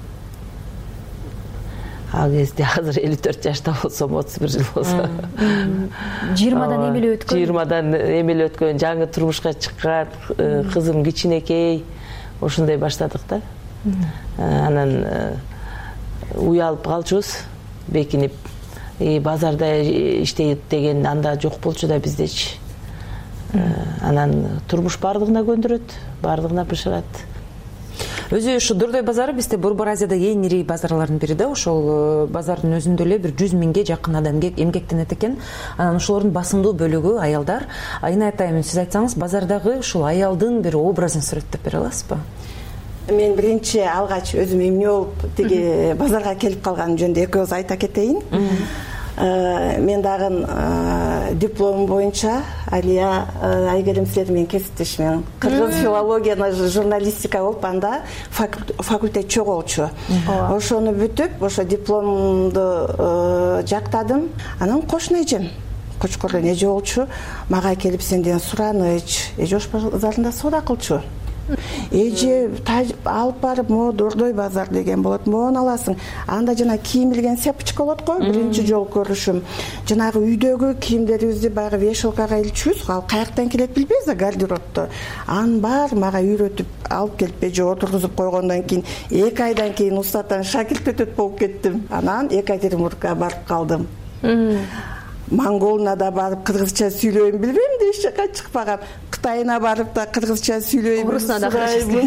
Ал кезде азыр элүү төрт жашта болсом, отуз бир жыл болсо. жыйырмадан эмеле өткөн. жыйырмадан эмеле өткөн, жаңы турмушка чыккан, кызым кичинекей, ошондой баштадык да. Анан уялып калчубуз, бекинип. Базарда иштейт деген анда жок болчу да биздечи. Анан турмуш бардыгына көндүрөт, бардыгына бышырат. Өзү ушу Дордой базары бизде Борбор Азиядагы эң ири базарлардын бири да. Ошол базардын өзүндө эле бир жүз миңге жакын адам эмгектенет экен. Анан ошолордун басымдуу бөлүгү аялдар. Айнат айым, сиз айтсаңыз, базардагы ушул аялдын бир образын сүрөттөп бере аласызбы? Мен биринчи алгач өзүм эмне болуп тиги базарга келип калганым жөнүндө экөөбүз айта кетейин. Мен дагы дипломум боюнча Алия Айгерим силер менен кесиптешмин. Кыргыз филология, журналистика болуп, анда факультет чогуу болчу. Ошону бүтүп, ошо дипломду жактадым. Анан кошуна эжем, кочкорлон эже болчу, мага келип сенден сураныч, эже ош базарында соода кылчу. Эже алып барып, мо Дордой базар деген болот, мону аласың. Анда жана кийим билген сепочка болот го, биринчи жолу көрүшүм. Жанагы үйдөгү кийимдерибизди баягы вешалкага илчүбүз, ал каяктан келет билбейбиз да, гардеробто. Анын баары мага үйрөтүп алып келип эже отургузуп койгондон кийин эки айдан кийин устаттан шакирт болуп кеттим. Анан Екатеринбургка барып калдым. Монголуна да барып кыргызча сүйлөйм билбейм да, эч жака чыкпагам. Кытайына барып да кыргызча сүйлөйм. Орусуна да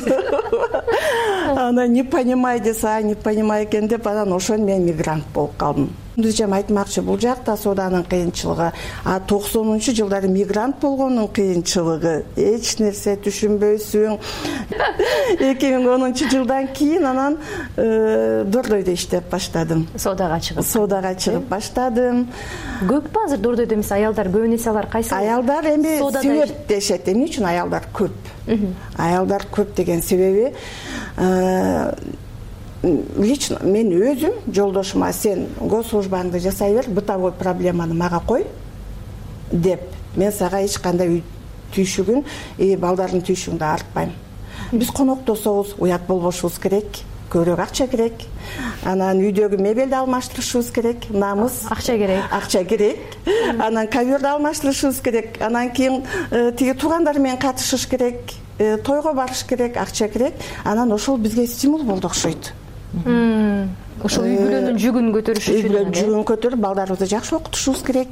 Ана не понимай десе, не понимай экен деп, анан ошон мен мигрант болуп калдым. Өзүм айтмакчы, бул жакта сооданын кыйынчылыгы, а токсонунчу жылдары мигрант болгондун кыйынчылыгы, эч нерсе түшүнбөйсүң. эки миң онунчу жылдан кийин анан Дордойдо иштеп баштадым. Соодага чыгып. Соодага чыгып баштадым. Көппү азыр Дордойдо эмес аялдар, көп эмес алар кайсы? Аялдар эми себеп дешет. Эмне үчүн аялдар көп? Аялдар көп деген себеби лично мен өзүм жолдошума сен госслужбаңды жасай бер, бытовой проблеманы мага кой деп, мен сага эч кандай үй түйшүгүн, балдардын түйшүгүн да артпайм. Биз коноктособуз уят болбошубуз керек, көбүрөөк акча керек. Анан үйдөгү мебелди алмаштырышыбыз керек, намыз, акча керек. Акча керек. Анан коверди алмаштырышыбыз керек. Анан кийин тиги туугандар менен катышыш керек, тойго барыш керек, акча керек. Анан ошол бизге стимул болду окшойт. Ошол үй бүлөнүн жүгүн көтөрүш үчүн. Үй бүлөнүн жүгүн көтөрүп, балдарыбызды жакшы окутушубуз керек.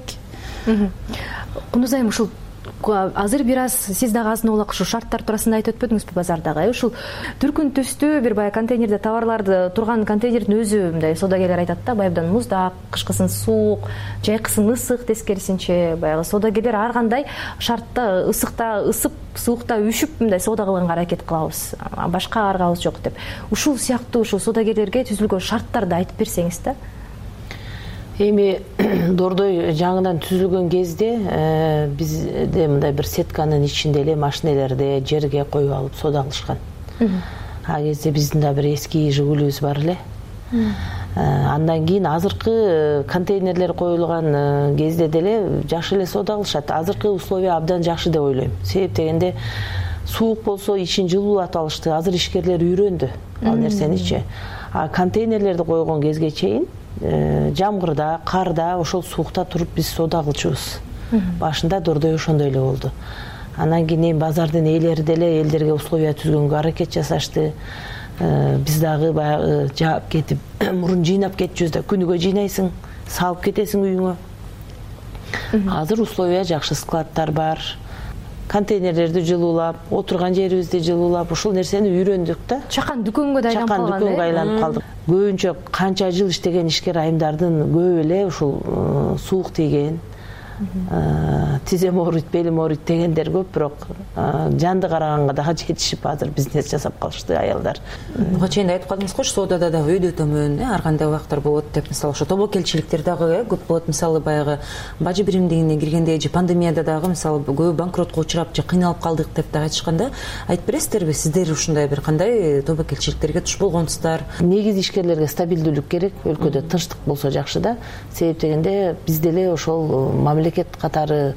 Кундуз айым, ушул азыр бир аз сиз дагы азын улак ушу шарттар туурасында айтып өтпөдүңүзбү базардагы? Ушул түркүн түстүү бир баягы контейнерде товарларды турган контейнердин өзү мындай соодагерлер айтат да, баягыдан муздак, кышкысын суук, жайкысын ысык, тескерисинче баягы соодагерлер ар кандай шартта, ысыкта ысып, суукта үшүп мындай соода кылганга аракет кылабыз. Башка аргабыз жок деп. Ушул сыяктуу ушул соодагерлерге түзүлгөн шарттарды айтып берсеңиз да. Эми дордой жаңыдан түзүлгөн кезде бизде мындай бир сетканын ичинде эле машинелерди жерге коюп алып соода кылышкан. А кезде биздин да бир эски жигулибиз бар эле. Андан кийин азыркы контейнерлер коюлган кезде деле жакшы эле соода кылышат. Азыркы условия абдан жакшы деп ойлойм. Себеп дегенде суук болсо ичин жылуулатып алышты. Азыр ишкерлер үйрөндү ал нерсеничи. А контейнерлерди койгон кезге чейин жамгырда, карда, ошол суукта туруп биз соода кылчубуз. Башында дордой ошондой эле болду. Анан кийин базардын ээлери деле элдерге условия түзгөнгө аракет жасашты. Биз дагы баягы жаап кетип, мурун жыйнап кетчүбүз да, күнүгө жыйнайсың, салып кетесиң үйүңө. Азыр условия жакшы, складтар бар. Контейнерлерди жылуулап, отурган жерибизди жылуулап, ушул нерсени үйрөндүк да. Чакан дүкөнгө да айланып калган. Чакан дүкөнгө айланып калдык. Көбүнчө канча жыл иштеген ишкер айымдардын көбү эле ушул суук тийген, тизем ооруйт, белим ооруйт дегендер көп, бирок жанды караганга дагы жетишип азыр бизнес жасап калышты аялдар. Буга чейин айтып калдыңыз го, соодада дагы өйдө төмөн, ар кандай убактар болот деп, мисалы ошо тобокелчиликтер дагы көп болот. Мисалы баягы бажы биримдигине киргенде же пандемияда дагы мисалы көбү банкротко учурап же кыйналып калдык деп дагы айтышканда, айтып бересиздерби, сиздер ушундай бир кандай тобокелчиликтерге туш болгонсуздар? Негизи ишкерлерге стабилдүүлүк керек, өлкөдө тынчтык болсо жакшы да. Себеп дегенде биз деле ошол мамлекет катары,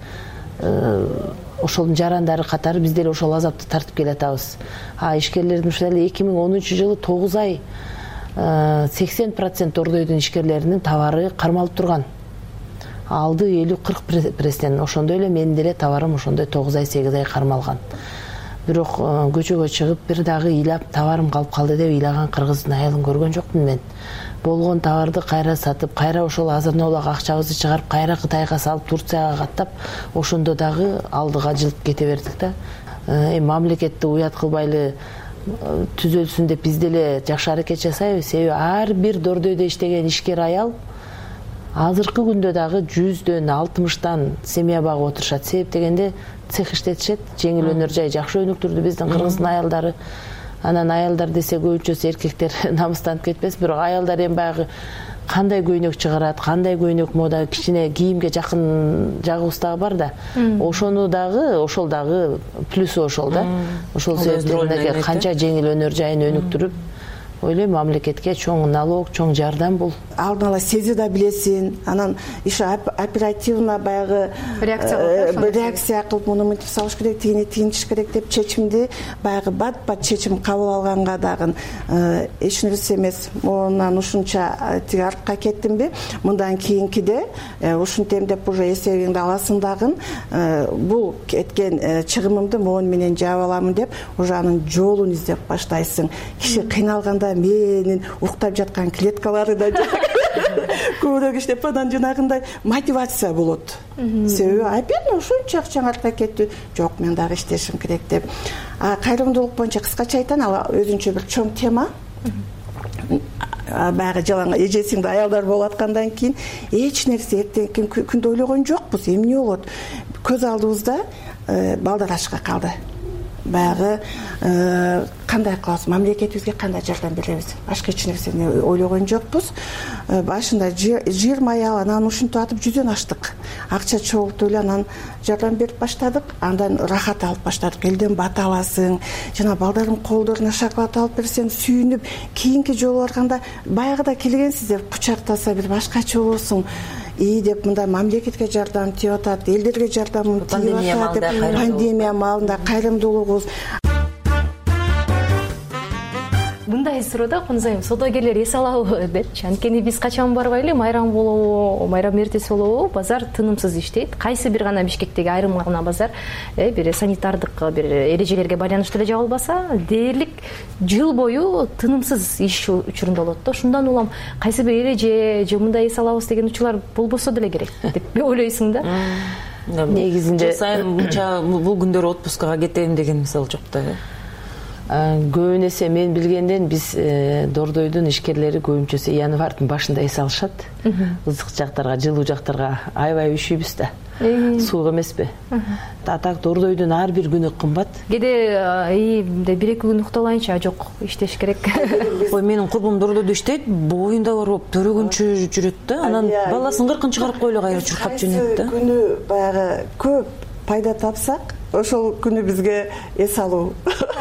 ошолдун жарандары катары биз деле ошол азапты тартып келатабыз. А ишкерлердин ушул эле эки миң онунчу жылы тогуз ай сексен процент дордойдун ишкерлеринин товары кармалып турган. Алды элүү кырк пресстен. Ошондой эле менин деле товарым ошондой тогуз ай сегиз ай кармалган. Бирок көчөгө чыгып бир дагы ыйлап товарым калып калды деп ыйлаган кыргыздын айылын көргөн жокмун мен. Болгон товарды кайра сатып, кайра ошол азырына улак акчабызды чыгарып, кайра Кытайга салып, Турцияга каттап, ошондо дагы алдыга жылып кете бердик да. Эми мамлекетти уят кылбайлы түзөлсүн деп биз деле жакшы аракет жасайбыз. Себеби ар бир дордойдо иштеген ишкер аял азыркы күндө дагы жүздөн алтымыштан семья багып отурушат. Себеп дегенде цех иштетишет, жеңил өнөр жай жакшы өнүктүрдү биздин кыргыздын аялдары. Анан аялдар десе көбүнчөсү эркектер намыстанып кетпес, бирок аялдар эми баягы кандай көйнөк чыгарат, кандай көйнөк мода, кичине кийимге жакын жагыбыз дагы бар да. Ошону дагы, ошол дагы плюсу ошол да. Ошол себептен канча жеңил өнөр жайын өнүктүрүп, ойлойм мамлекетке чоң налог, чоң жардам бул. Алдын ала сезе да билесиң, анан иши оперативно баягы реакция кылып, муну мынтип салыш керек, тигини тигинтиш керек деп чечимди баягы бат-бат чечим кабыл алганга дагы эч нерсе эмес. Монан ушунча тиги артка кеттимби? Мындан кийинкиде ушинтем деп уже эсебиңди аласың дагы, бул кеткен чыгымымды могун менен жаап аламын деп уже анын жолун издеп баштайсың. Киши кыйналганда менин уктап жаткан клеткалары да көбүрөөк иштеп анан жанагындай мотивация болот. Себеби опять ушунча акчаң артка кетти, жок мен дагы иштешим керек деп. А кайрымдуулук боюнча кыскача айтайын, ал өзүнчө бир чоң тема. Баягы жалаң эжесиңде аялдар болуп аткандан кийин эч нерсе эртеңки күндө ойлогон жокпуз. Эмне болот? Көз алдыбызда балдар ашка калды. баягы кандай кылабыз, мамлекетибизге кандай жардам беребиз, башка эч нерсени ойлогон жокпуз. Башында жыйырма ай анан ушинтип атып жүздөн аштык, акча чогултуп эле анан жардам берип баштадык. Андан рахат алып баштадык. Элден бата аласың, жана балдардын колдоруна шоколад алып берсең сүйүнүп, кийинки жолу барганда баягыда келгенсиз деп кучактаса бир башкача болосуң. И деп мындай мамлекетке жардам тиеп атат, элдерге жардам тиеп атат деп пандемия маалында кайрымдуулугубуз. Мындай суроодо Кунузайым, содогерлер эс алабы депчи. Анткени биз качан барбайлы, майрам болобу, майрам эртеси болобу, базар тынымсыз иштейт. Кайсы бир гана Бишкектеги айрым гана базар э бир санитардык бир эрежелерге байланыштуу эле жабылбаса, дээрлик жыл бою тынымсыз иш учурунда болот да. Ошондон улам кайсы бир эреже же мындай эс алабыз деген учурлар болбосо деле керек деп ойлойсуң да. Негизинде жыл сайын мынча бул күндөр отпускага кетем деген мисал жок да. Көбүн эсе мен билгенден биз Дордойдун ишкерлери көбүнчөсү январдын башында эс алышат. Ызык жактарга, жылуу жактарга аябай үшүйбүз да. Суук эмеспи? Атак Дордойдун ар бир күнү кымбат. Кээде бир эки күн укталайынча жок, иштеш керек. Ой, менин курбум Дордойдо иштейт, боюнда барып төрөгөнчү жүрөт да, анан баласын кыркын чыгарып коелу кайра чуркап жөнөйт да. Күнү баягы көп пайда тапсак, ошол күнү бизге эс алуу.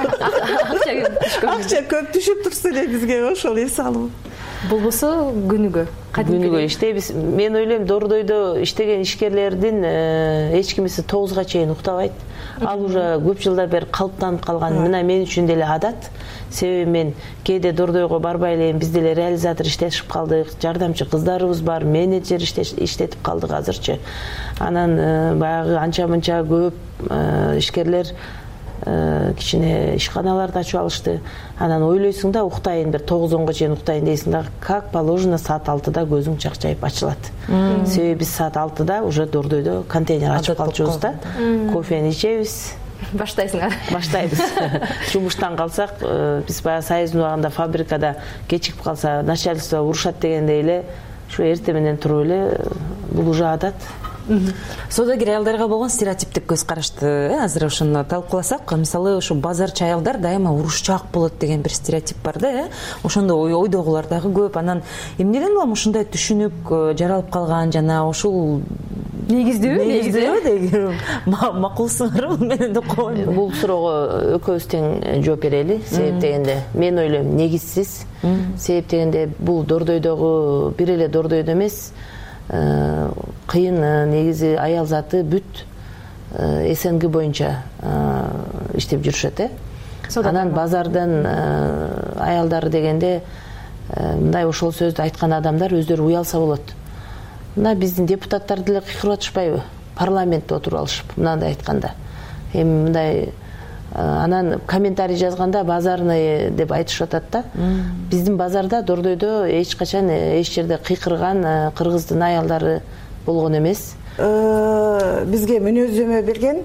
Акча көп түшүп турса эле бизге ошол эс алуу. Болбосо күнүгө, күнүгө иштейбиз. Мен ойлойм, Дордойдо иштеген ишкерлердин эч кимиси тогузга чейин уктабайт. Ал уже көп жылдар бери калыптанып калган. Мына мен үчүн деле адат. Себеби мен кээде Дордойго барбай элем, биз деле реализатор иштешип калдык, жардамчы кыздарыбыз бар, менеджер иштетип калдык азырчы. Анан баягы анча-мынча көп ишкерлер кичине ишканаларды ачып алышты. Анан ойлойсуң да, уктайын, бир тогуз онго чейин уктайын дейсиң да, как положено саат алтыда көзүң чакчайып ачылат. Себеби биз саат алтыда уже Дордойдо контейнер ачып калчубуз да, кофени ичебиз. Баштайсыңар. Баштайбыз. Жумуштан калсак, биз баягы Союздун убагында фабрикада кечигип калса, начальство урушат дегендей эле, ушу эрте менен туруп эле, бул уже адат. Содогер аялдарга болгон стереотиптик көз карашты азыр ошону талкууласак, мисалы ушу базарчы аялдар дайыма урушчаак болот деген бир стереотип бар да, э? Ошондо ойдогулар дагы көп. Анан эмнеден улам ушундай түшүнүк жаралып калган, жана ушул негиздүүбү, негиздүүбү деген макулсуңарбы? Менен да койм. Бул суроого экөөбүз тең жооп берели. Себеп дегенде мен ойлойм, негизсиз. Себеп дегенде бул Дордойдогу бир эле Дордойдо эмес, кыйын негизи аял заты бүт СНГ боюнча иштеп жүрүшөт, э. Анан базардын аялдары дегенде мындай ошол сөздү айткан адамдар өздөрү уялса болот. Мына биздин депутаттар деле кыйкырып атышпайбы? Парламентте отуруп алышып, мындай айтканда. Эми мындай анан комментарий жазганда базарный деп айтышып атат да. Биздин базарда Дордойдо эч качан эч жерде кыйкырган кыргыздын аялдары болгон эмес. Бизге мүнөздөмө берген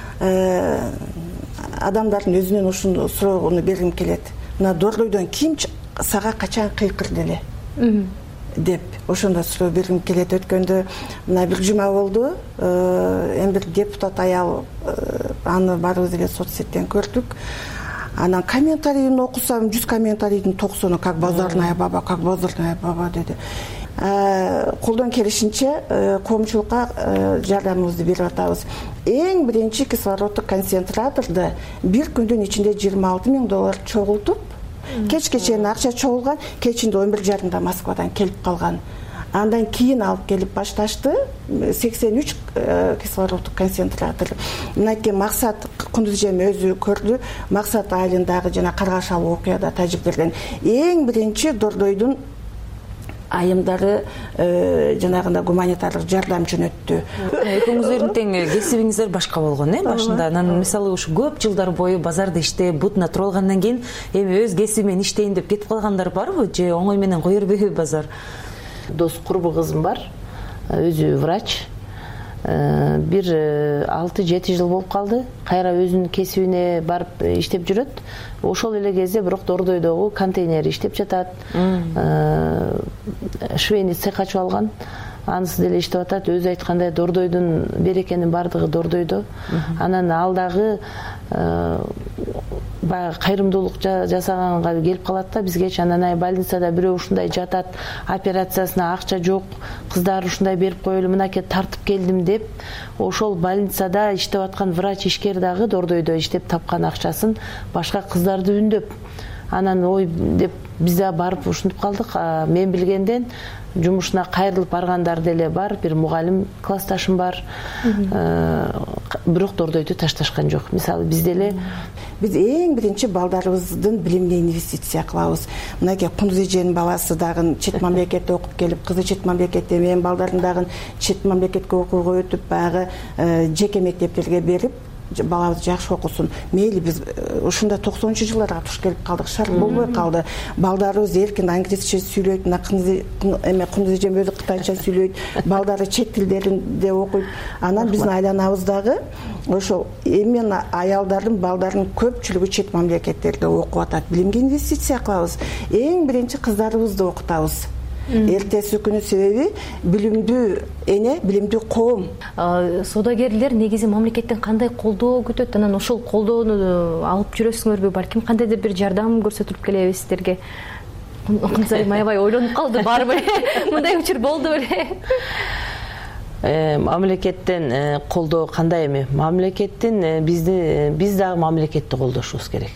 адамдардын өзүнөн ушуну суроону бергим келет. Мына Дордойдон ким сага качан кыйкырды эле деп ошондо суроо бергим келет. Өткөндө мына бир жума болду, эми бир депутат аял, аны баарыбыз эле соц сеттен көрдүк. Анан комментарийин окусам, жүз комментарийдин токсону как базарная баба, как базарная баба деди. Колдон келишинче коомчулукка жардамыбызды берип атабыз. Эң биринчи кислороддук концентраторду бир күндүн ичинде жыйырма алты миң доллар чогултуп, кечке чейин акча чогулган, кечинде он бир жарымда Москвадан келип калган. Андан кийин алып келип башташты, сексен үч кислороддук концентратор. Мынакей Максат Кундузжем өзү көрдү, Максат айылындагы жана Каргашал окуяда тажиктерден эң биринчи Дордойдун айымдары жанагында гуманитардык жардам жөнөттү. Экөөңүздөрдүн тең кесибиңиздер башка болгон, э, башында. Анан мисалы ушу көп жылдар бою базарда иштеп, бутуна туруп алгандан кийин эми өз кесиби менен иштейин деп кетип калгандар барбы, же оңой менен кое бербейби базар? Дос курбу кызым бар, өзү врач. Бир алты жети жыл болуп калды. Кайра өзүнүн кесибине барып иштеп жүрөт. Ошол эле кезде бирок Дордойдогу контейнер иштеп жатат. Швейный цех ачып алган. анысы деле иштеп атат. Өзү айткандай Дордойдун берекенин бардыгы Дордойдо. Анан ал дагы баягы кайрымдуулук жасаганга келип калат да бизгечи. Анан больницада бирөө ушундай жатат, операциясына акча жок, кыздар ушундай берип коелу, мынакей тартып келдим деп, ошол больницада иштеп аткан врач ишкер дагы Дордойдо иштеп тапкан акчасын башка кыздарды үндөп, анан ой деп биз да барып ушинтип калдык. Мен билгенден жумушуна кайрылып баргандар деле бар, бир мугалим классташым бар, бирок Дордойду ташташкан жок. Мисалы биз деле биз эң биринчи балдарыбыздын билимге инвестиция кылабыз. Мынакей Кундуз эженин баласы дагы чет мамлекетте окуп келип, кызы чет мамлекетте, менин балдарым дагы чет мамлекетке окууга өтүп, баягы жеке мектептерге берип, балабыз жакшы окусун. Мейли биз ушунда токсонунчу жылдарга туш келип калдык, шарт болбой калды. Балдарыбыз эркин англисче сүйлөйт, эме Кундуз эжем өзү кытайча сүйлөйт, балдары чет тилдеринде окуйт. Анан биздин айланабыздагы ошол эмне аялдардын, балдардын көпчүлүгү чет мамлекеттерде окуп атат. Билимге инвестиция кылабыз. Эң биринчи кыздарыбызды окутабыз. Эртеси күнү, себеби билимдүү эне, билимдүү коом. Соодагерлер негизи мамлекеттен кандай колдоо күтөт? Анан ошол колдоону алып жүрөсүңөрбү? Балким кандайдыр бир жардам көрсөтүп келебиз сиздерге? Кунсайым аябай ойлонуп калды, барбы? Мындай учур болду беле? Мамлекеттен колдоо кандай эми? Мамлекеттин бизди биз дагы мамлекетти колдошубуз керек.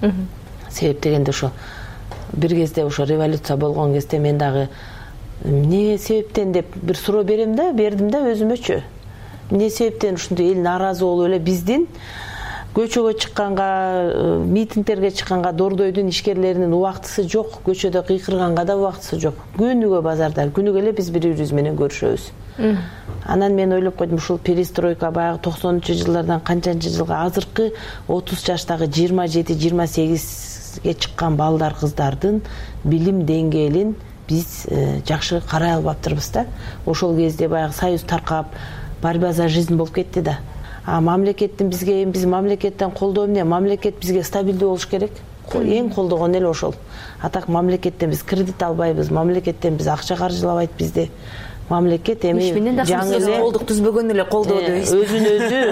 Себеп дегенде ошо бир кезде ошо революция болгон кезде мен дагы эмне себептен деп бир суроо берем да, бердим да өзүмөчү. Эмне себептен ушундай эл нааразы болуп эле биздин көчөгө чыкканга, митингдерге чыкканга Дордойдун ишкерлеринин убактысы жок, көчөдө кыйкырганга да убактысы жок. Күнүгө базарда, күнүгө эле биз бири-бирибиз менен көрүшөбүз. Анан мен ойлоп койдум, ушул перестройка баягы токсонунчу жылдардан канчанчы жылга азыркы отуз жаштагы жыйырма жети жыйырма сегизге чыккан балдар, кыздардын билим деңгээлин биз жакшы карай албаптырбыз да. Ошол кезде баягы союз таркап, борьба за жизнь болуп кетти да. А мамлекеттин бизге, биз мамлекеттен колдоо эмне? Мамлекет бизге стабилдүү болуш керек. Эң колдогон эле ошол. А так мамлекеттен биз кредит албайбыз, мамлекеттен биз акча каржылабайт бизди. Мамлекет эми жаңы эле колдук түзбөгөн эле колдоо дейбиз. Өзүн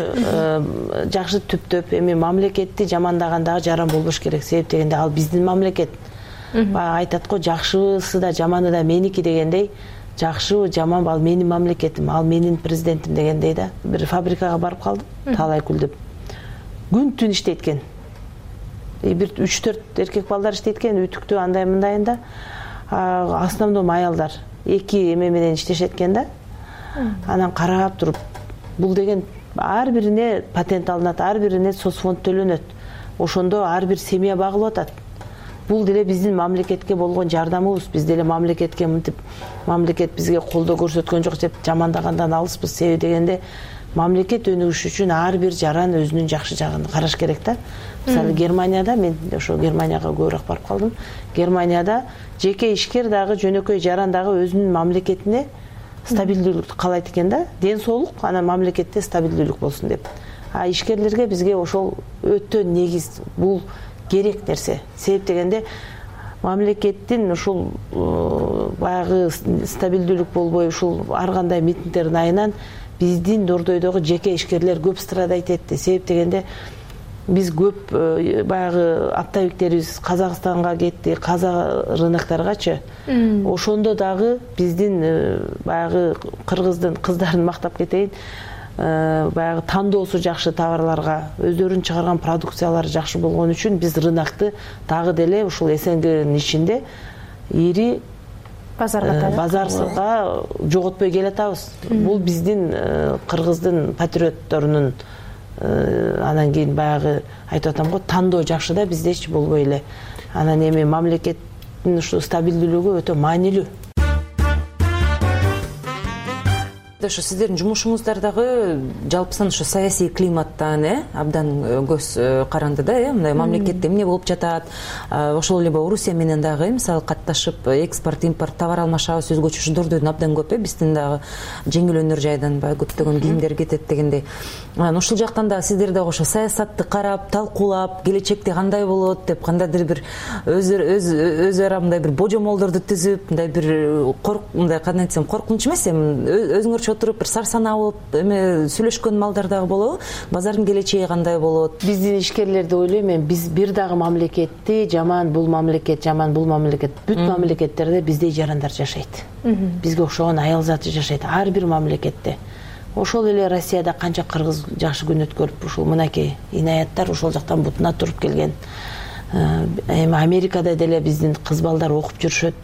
өзү жакшы түптөп, эми мамлекетти жамандаган дагы жаран болбош керек. Себеп дегенде ал биздин мамлекет. Баягы айтат го, жакшысы да жаманы да меники дегендей, жакшы жаман ал менин мамлекетим, ал менин президентим дегендей да. Бир фабрикага барып калдым, талай күлдөп. Күн түн иштейт экен. Бир үч төрт эркек балдар иштейт экен, үтүктүү андай мындайында. Основном аялдар эки эме менен иштешет экен да. Анан карап туруп, бул деген ар бирине патент алынат, ар бирине соцфонд төлөнөт. Ошондо ар бир семья багылып атат. Бул деле биздин мамлекетке болгон жардамыбыз. Биз деле мамлекетке мынтип, мамлекет бизге колдоо көрсөткөн жок деп жамандагандан алыспыз. Себеби дегенде мамлекет өнүгүш үчүн ар бир жаран өзүнүн жакшы жагын караш керек да. Мисалы Германияда, мен ошо Германияга көбүрөөк барып калдым. Германияда жеке ишкер дагы, жөнөкөй жаран дагы өзүнүн мамлекетине стабилдүүлүктү каалайт экен да. Ден соолук, анан мамлекетте стабилдүүлүк болсун деп. А ишкерлерге бизге ошол өтө негиз, бул керек нерсе. Себеп дегенде мамлекеттин ушул баягы стабилдүүлүк болбой, ушул ар кандай митингдердин айынан биздин Дордойдогу жеке ишкерлер көп страдайт этти. Себеп дегенде биз көп баягы оптовиктерибиз Казакстанга кетти, казак рыноктаргачы. Ошондо дагы биздин баягы кыргыздын кыздарын мактап кетейин, баягы тандоосу жакшы товарларга, өздөрүнүн чыгарган продукциялары жакшы болгон үчүн биз рынокты дагы деле ушул СНГнын ичинде ири базарга жоготпой келатабыз. Бул биздин кыргыздын патриотторунун, анан кийин баягы айтып атам го, тандоо жакшы да, бизде эч болбой эле. Анан эми мамлекеттин ушу стабилдүүлүгү өтө маанилүү. ошо сиздердин жумушуңуздар дагы жалпысынан ошо саясий климаттан э абдан көз каранды да, э мындай мамлекетте эмне болуп жатат, ошол эле Орусия менен дагы мисалы катташып экспорт импорт товар алмашабыз, өзгөчө дордойдон абдан көп, э биздин дагы жеңил өнөр жайдан баягы көптөгөн кийимдер кетет дегендей. Анан ушул жактан дагы сиздер дагы ошо саясатты карап, талкуулап, келечекте кандай болот деп кандайдыр бир өз өз өз ара мындай бир божомолдорду түзүп, мындай бир корк мындай кандай десем коркунуч эмес, эми өзүңөрчө отуруп бир сарсанаа болуп эме сүйлөшкөн маалдар дагы болобу? Базардын келечеги кандай болот? Биздин ишкерлерди ойлойм мен, биз бир дагы мамлекетти жаман бул мамлекет, жаман бул мамлекет, бүт мамлекеттерде биздей жарандар жашайт. Бизге окшогон аял заты жашайт ар бир мамлекетте. Ошол эле Россияда канча кыргыз жакшы күн өткөрүп, ушул мынакей инаяттар ошол жактан бутуна туруп келген. Эми Америкада деле биздин кыз балдар окуп жүрүшөт.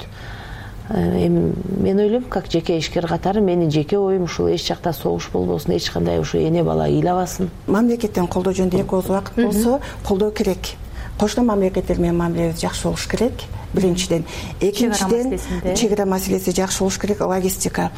Эми мен ойлойм, как жеке ишкер катары менин жеке оюм ушул эч жакта согуш болбосун, эч кандай ушу эне бала ыйлабасын. Мамлекеттен колдоо жөнүндө эки ооз убакыт болсо, колдоо керек. Кошуна мамлекеттер менен мамилебиз жакшы болуш керек. Биринчиден, экинчиден чек ара маселеси жакшы болуш керек. Логистика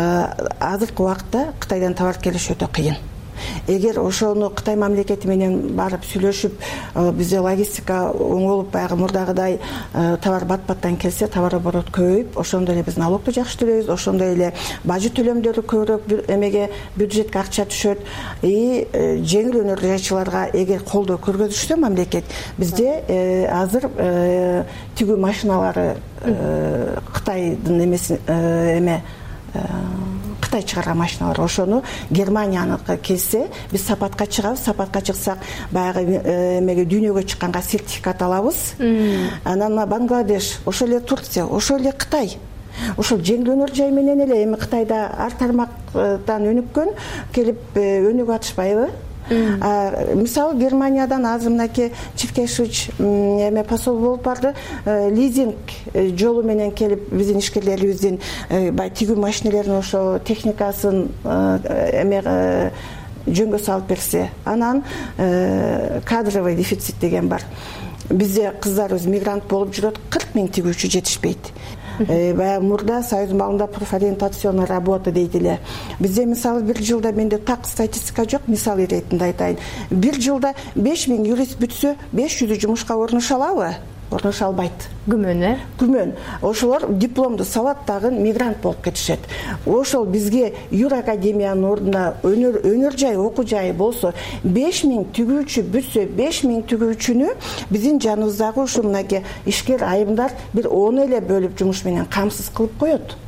азыркы убакытта Кытайдан товар келиши өтө кыйын. Эгер ошону Кытай мамлекети менен барып сүйлөшүп, бизде логистика оңолуп баягы мурдагыдай товар бат-баттан келсе, товар оборот көбөйүп, ошондой эле биз налогду жакшы төлөйбүз, ошондой эле бажы төлөмдөрү көбүрөөк эмеге бюджетке акча түшөт. И жеңил өнөр жайчыларга эгер колдоо көргөзүшсө мамлекет, бизде азыр тигүү машиналары Кытайдын эмеси эме Кытай чыгарган машиналар, ошону Германияныкы келсе, биз сапатка чыгабыз, сапатка чыксак, баягы эмеге дүйнөгө чыкканга сертификат алабыз. Анан Бангладеш, ошол эле Турция, ошол эле Кытай. Ошол жеңил өнөр жай менен эле эми Кытайда ар тармактан өнүккөн, келип өнүгүп атышпайбы? Мисалы Германиядан азыр мынакей Чивкешвич эме посол болуп барды, лизинг жолу менен келип биздин ишкерлерибиздин бай тигүү машинелерин ошо техникасын эме жөнгө салып берсе, анан кадровый дефицит деген бар. Бизде кыздарыбыз мигрант болуп жүрөт, кырк миң тигүүчү жетишпейт. Баягы мурда Союз малында профориентационная работа дейт эле. Бизде мисалы бир жылда, менде так статистика жок, мисал иретинде айтайын. Бир жылда беш миң юрист бүтсө, беш жүзү жумушка орношо алабы? Орношо албайт. Күмөн, э? Күмөн. Ошолор дипломду сабаттагын мигрант болуп кетишет. Ошол бизге юр академиянын ордуна өнөр өнөр жай, окуу жайы болсо, беш миң тигүүчү бүтсө, беш миң тигүүчүнү биздин жаныбыздагы ушу мынакей ишкер айымдар бир он эле бөлүп жумуш менен камсыз кылып коет.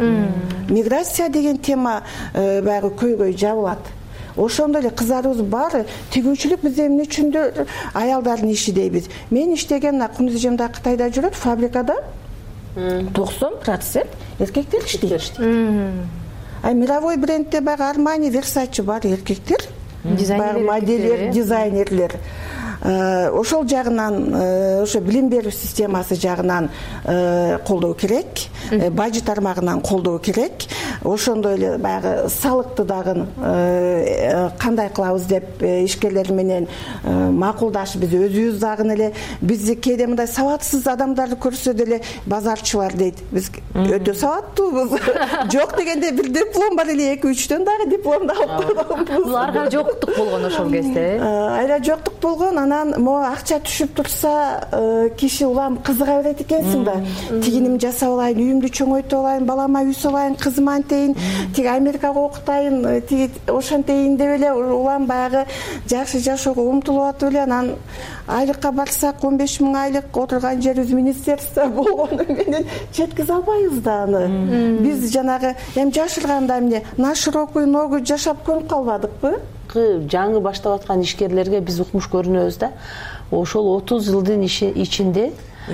Миграция деген тема баягы көйгөй жабылат. Ошондой эле кыздарыбыз баары тигүүчүлүк бизде эмне үчүндүр аялдардын иши дейбиз. Мен иштеген Кундуз эжемда Кытайда жүрөт, фабрикада токсон процент эркектер иштейт. Ай мировой брендте баягы Armani, Versace бар эркектер, баягы модельдер, дизайнерлер. Ошол жагынан, ошо билим берүү системасы жагынан колдоо керек, бажы тармагынан колдоо керек. Ошондой эле баягы салыкты дагы кандай кылабыз деп ишкерлер менен макулдашып, биз өзүбүз дагы эле бизди кээде мындай сабатсыз адамдарды көрсө деле базарчылар дейт. Биз өтө сабаттуубуз. Жок дегенде бир диплом бар эле, эки үчтөн дагы дипломду алып койгонбуз. Буларга жоктук болгон ошол кезде. Айла жоктук болгон. Анан могу акча түшүп турса, киши улам кызыга берет экенсиң да. Тигиним жасап алайын, үйүмдү чоңойтуп алайын, балама үй салайын, кызыма антейин, тиги Америкага окутайын, тиги ошентейин деп эле улам баягы жакшы жашоого умтулуп атып эле. Анан айлыкка барсак, он беш миң айлык отурган жерибиз министерство болгону менен жеткизе албайбыз да аны. Биз жанагы эми жашырганда эмне, на широкую ногу жашап көнүп калбадыкпы? Жаңы баштап аткан ишкерлерге биз укмуш көрүнөбүз да. Ошол отуз жылдын ичинде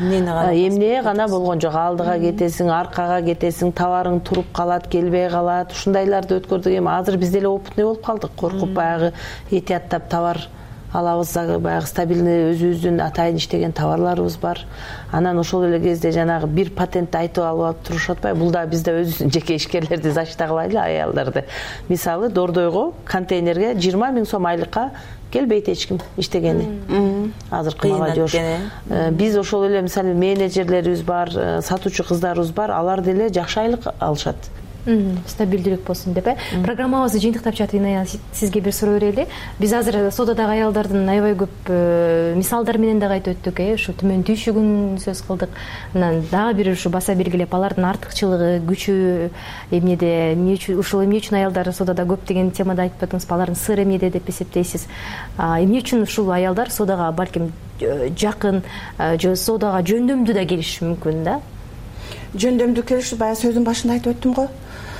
эмне гана болгон жок. Алдыга кетесиң, аркага кетесиң, товарың туруп калат, келбей калат. Ушундайларды өткөрдүк. Эми азыр биз деле опытный болуп калдык. Коркуп баягы этияттап товар алабыз, баягы стабильный өзүбүздүн атайын иштеген товарларыбыз бар. Анан ошол эле кезде жанагы бир патентти айтып алып турушуп атпайбы? Бул да бизде өзүбүздүн жеке ишкерлерди защита кылайлы, аялдарды. Мисалы, Дордойго контейнерге жыйырма миң сом айлыкка келбейт эч ким иштегени. Азыркы молодежь. Биз ошол эле мисалы менеджерлерибиз бар, сатуучу кыздарыбыз бар, алар деле жакшы айлык алышат. стабилдүүлүк болсун деп э программабызды жыйынтыктап жатып Иная сизге бир суроо берели. Биз азыр соодадагы аялдардын аябай көп мисалдар менен дагы айтып өттүк, э ушу төмөн түйшүгүн сөз кылдык. Анан дагы бир ушу баса белгилеп алардын артыкчылыгы, күчү эмнеде, эмне үчүн ушул эмне үчүн аялдар соодада көп деген темада айтып өттүңүз, алардын сыры эмнеде деп эсептейсиз? Эмне үчүн ушул аялдар соодага балким жакын, соодага жөндөмдүү да келиши мүмкүн да? Жөндөмдүү келиши баягы сөздүн башында айтып өттүм го.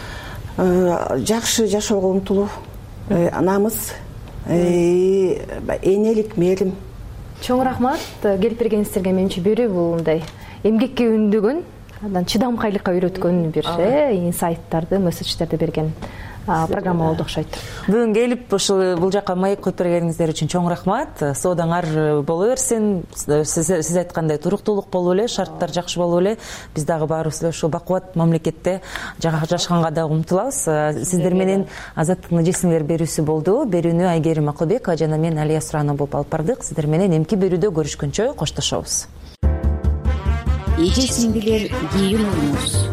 Жакшы жашоого умтулуу, намыс, энелик, мээрим. Чоң рахмат келип бергениңиздерге. Менимче берүү бул мындай эмгекке үндөгөн, андан чыдамкайлыкка үйрөткөн бир инсайттарды, месседждерди берген программа болду окшойт. Бүгүн келип ушул бул жака маек коюп бергениңиздер үчүн чоң рахмат. Соодаңар боло берсин. Сиз айткандай туруктуулук болуп эле, шарттар жакшы болуп эле, биз дагы баарыбыз эле ушул бакубат мамлекетте жашаганга дагы умтулабыз. Сиздер менен Азаттыктын эжесиңер берүүсү болду. Берүүнү Айгерим Акылбекова жана мен Алия Суранова болуп алып бардык. Сиздер менен эмки берүүдө көрүшкөнчө коштошобуз. Эже сиңдилер, кийин болуңуз.